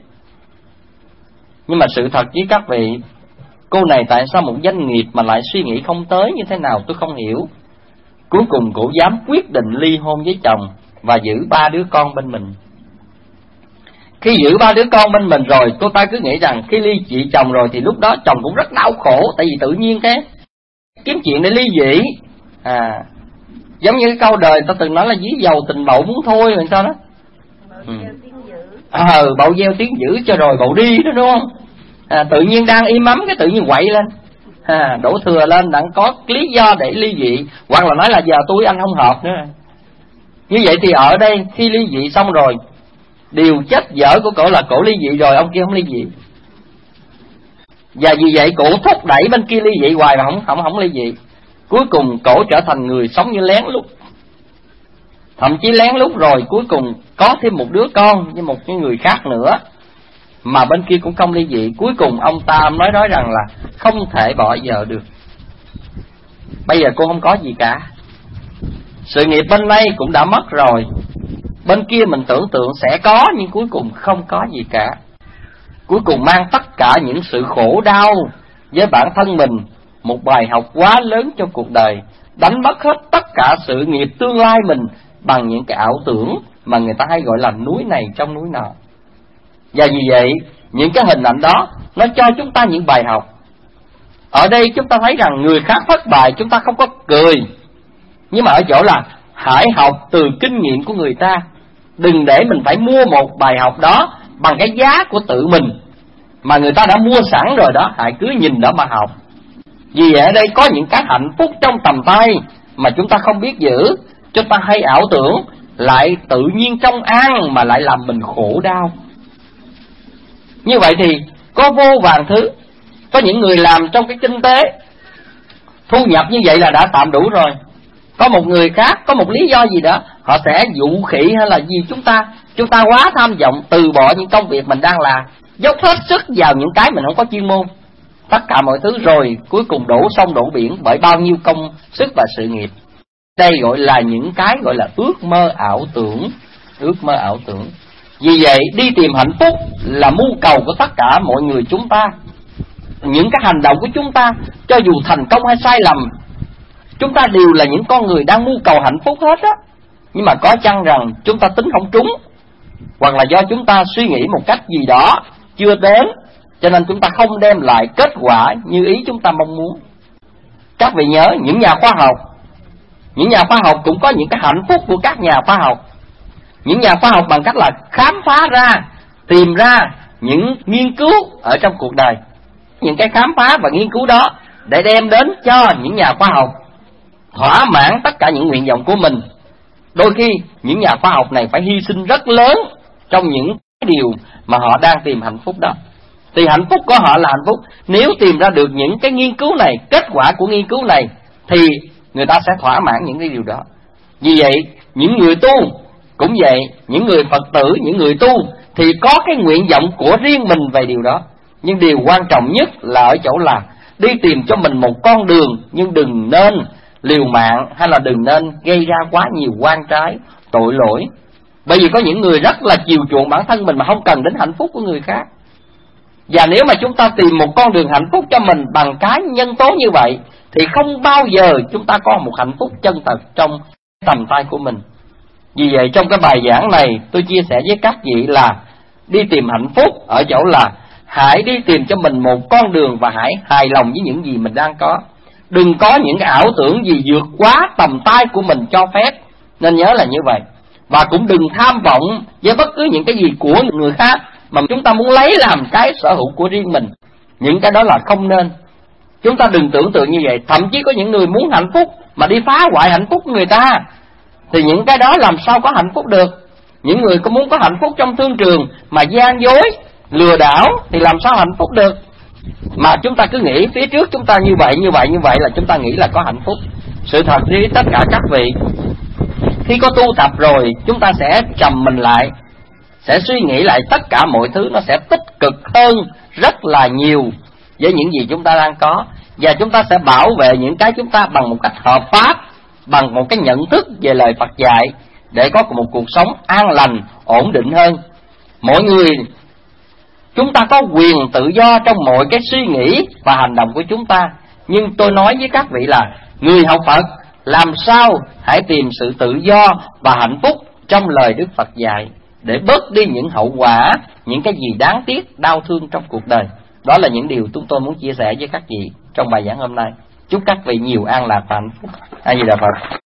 Nhưng mà sự thật với các vị, cô này tại sao một doanh nghiệp mà lại suy nghĩ không tới như thế nào tôi không hiểu. Cuối cùng cô dám quyết định ly hôn với chồng và giữ ba đứa con bên mình. Khi giữ ba đứa con bên mình rồi, cô ta cứ nghĩ rằng khi ly dị chồng rồi thì lúc đó chồng cũng rất đau khổ, tại vì tự nhiên cái kiếm chuyện để ly dị. À, giống như cái câu đời ta từng nói là dí dầu tình bậu muốn thôi rồi sao đó. Ừ. À, bậu gieo tiếng dữ cho rồi bậu đi đó, đúng không? À, tự nhiên đang im ấm cái tự nhiên quậy lên, à, đổ thừa lên đặng có lý do để ly dị, hoặc là nói là giờ tôi anh không hợp nữa. Như vậy thì ở đây khi ly dị xong rồi, điều chết dở của cổ là cổ ly dị rồi, ông kia không ly dị. Và vì vậy cổ thúc đẩy bên kia ly dị hoài mà không không không ly dị. Cuối cùng cổ trở thành người sống như lén lút, thậm chí lén lút rồi cuối cùng có thêm một đứa con với một cái người khác nữa mà bên kia cũng không ly dị. Cuối cùng ông ta nói nói rằng là không thể bỏ vợ được. Bây giờ cô không có gì cả, sự nghiệp bên đây cũng đã mất rồi, bên kia mình tưởng tượng sẽ có nhưng cuối cùng không có gì cả. Cuối cùng mang tất cả những sự khổ đau với bản thân mình, một bài học quá lớn cho cuộc đời, đánh mất hết tất cả sự nghiệp tương lai mình bằng những cái ảo tưởng mà người ta hay gọi là núi này trong núi nọ. Và vì vậy những cái hình ảnh đó nó cho chúng ta những bài học. Ở đây chúng ta thấy rằng người khác thất bại chúng ta không có cười, nhưng mà ở chỗ là hãy học từ kinh nghiệm của người ta. Đừng để mình phải mua một bài học đó bằng cái giá của tự mình mà người ta đã mua sẵn rồi đó, hãy cứ nhìn đó mà học. Vì ở đây có những cái hạnh phúc trong tầm tay mà chúng ta không biết giữ, chúng ta hay ảo tưởng lại tự nhiên trong an mà lại làm mình khổ đau. Như vậy thì có vô vàn thứ. Có những người làm trong cái kinh tế, thu nhập như vậy là đã tạm đủ rồi. Có một người khác có một lý do gì đó, họ sẽ dụ khỉ hay là gì chúng ta Chúng ta quá tham vọng, từ bỏ những công việc mình đang làm, dốc hết sức vào những cái mình không có chuyên môn, tất cả mọi thứ rồi cuối cùng đổ sông đổ biển bởi bao nhiêu công sức và sự nghiệp. Đây gọi là những cái gọi là ước mơ ảo tưởng. Ước mơ ảo tưởng. Vì vậy đi tìm hạnh phúc là mưu cầu của tất cả mọi người chúng ta. Những cái hành động của chúng ta, cho dù thành công hay sai lầm, chúng ta đều là những con người đang mưu cầu hạnh phúc hết á. Nhưng mà có chăng rằng chúng ta tính không trúng, hoặc là do chúng ta suy nghĩ một cách gì đó chưa đến, cho nên chúng ta không đem lại kết quả như ý chúng ta mong muốn. Các vị nhớ, những nhà khoa học, những nhà khoa học cũng có những cái hạnh phúc của các nhà khoa học. Những nhà khoa học bằng cách là khám phá ra, tìm ra những nghiên cứu ở trong cuộc đời. Những cái khám phá và nghiên cứu đó để đem đến cho những nhà khoa học thỏa mãn tất cả những nguyện vọng của mình. Đôi khi những nhà khoa học này phải hy sinh rất lớn trong những điều mà họ đang tìm hạnh phúc đó. Thì hạnh phúc của họ là hạnh phúc nếu tìm ra được những cái nghiên cứu này, kết quả của nghiên cứu này, thì người ta sẽ thỏa mãn những cái điều đó. Vì vậy những người tu cũng vậy, những người Phật tử, những người tu thì có cái nguyện vọng của riêng mình về điều đó. Nhưng điều quan trọng nhất là ở chỗ là đi tìm cho mình một con đường, nhưng đừng nên liều mạng hay là đừng nên gây ra quá nhiều oan trái, tội lỗi. Bởi vì có những người rất là chiều chuộng bản thân mình mà không cần đến hạnh phúc của người khác. Và nếu mà chúng ta tìm một con đường hạnh phúc cho mình bằng cái nhân tố như vậy, thì không bao giờ chúng ta có một hạnh phúc chân thật trong tầm tay của mình. Vì vậy trong cái bài giảng này tôi chia sẻ với các vị là đi tìm hạnh phúc ở chỗ là hãy đi tìm cho mình một con đường và hãy hài lòng với những gì mình đang có. Đừng có những cái ảo tưởng gì vượt quá tầm tay của mình cho phép. Nên nhớ là như vậy. Và cũng đừng tham vọng với bất cứ những cái gì của người khác mà chúng ta muốn lấy làm cái sở hữu của riêng mình. Những cái đó là không nên. Chúng ta đừng tưởng tượng như vậy. Thậm chí có những người muốn hạnh phúc mà đi phá hoại hạnh phúc của người ta, thì những cái đó làm sao có hạnh phúc được. Những người có muốn có hạnh phúc trong thương trường mà gian dối, lừa đảo thì làm sao hạnh phúc được. Mà chúng ta cứ nghĩ phía trước chúng ta như vậy, như vậy, như vậy là chúng ta nghĩ là có hạnh phúc. Sự thật với tất cả các vị, khi có tu tập rồi chúng ta sẽ trầm mình lại, sẽ suy nghĩ lại tất cả mọi thứ, nó sẽ tích cực hơn rất là nhiều với những gì chúng ta đang có. Và chúng ta sẽ bảo vệ những cái chúng ta bằng một cách hợp pháp, bằng một cái nhận thức về lời Phật dạy, để có một cuộc sống an lành, ổn định hơn. Mọi người, chúng ta có quyền tự do trong mọi cái suy nghĩ và hành động của chúng ta. Nhưng tôi nói với các vị là người học Phật làm sao hãy tìm sự tự do và hạnh phúc trong lời Đức Phật dạy, để bớt đi những hậu quả, những cái gì đáng tiếc, đau thương trong cuộc đời. Đó là những điều chúng tôi muốn chia sẻ với các vị trong bài giảng hôm nay. Chúc các vị nhiều an lạc và hạnh phúc. A Di Đà Phật.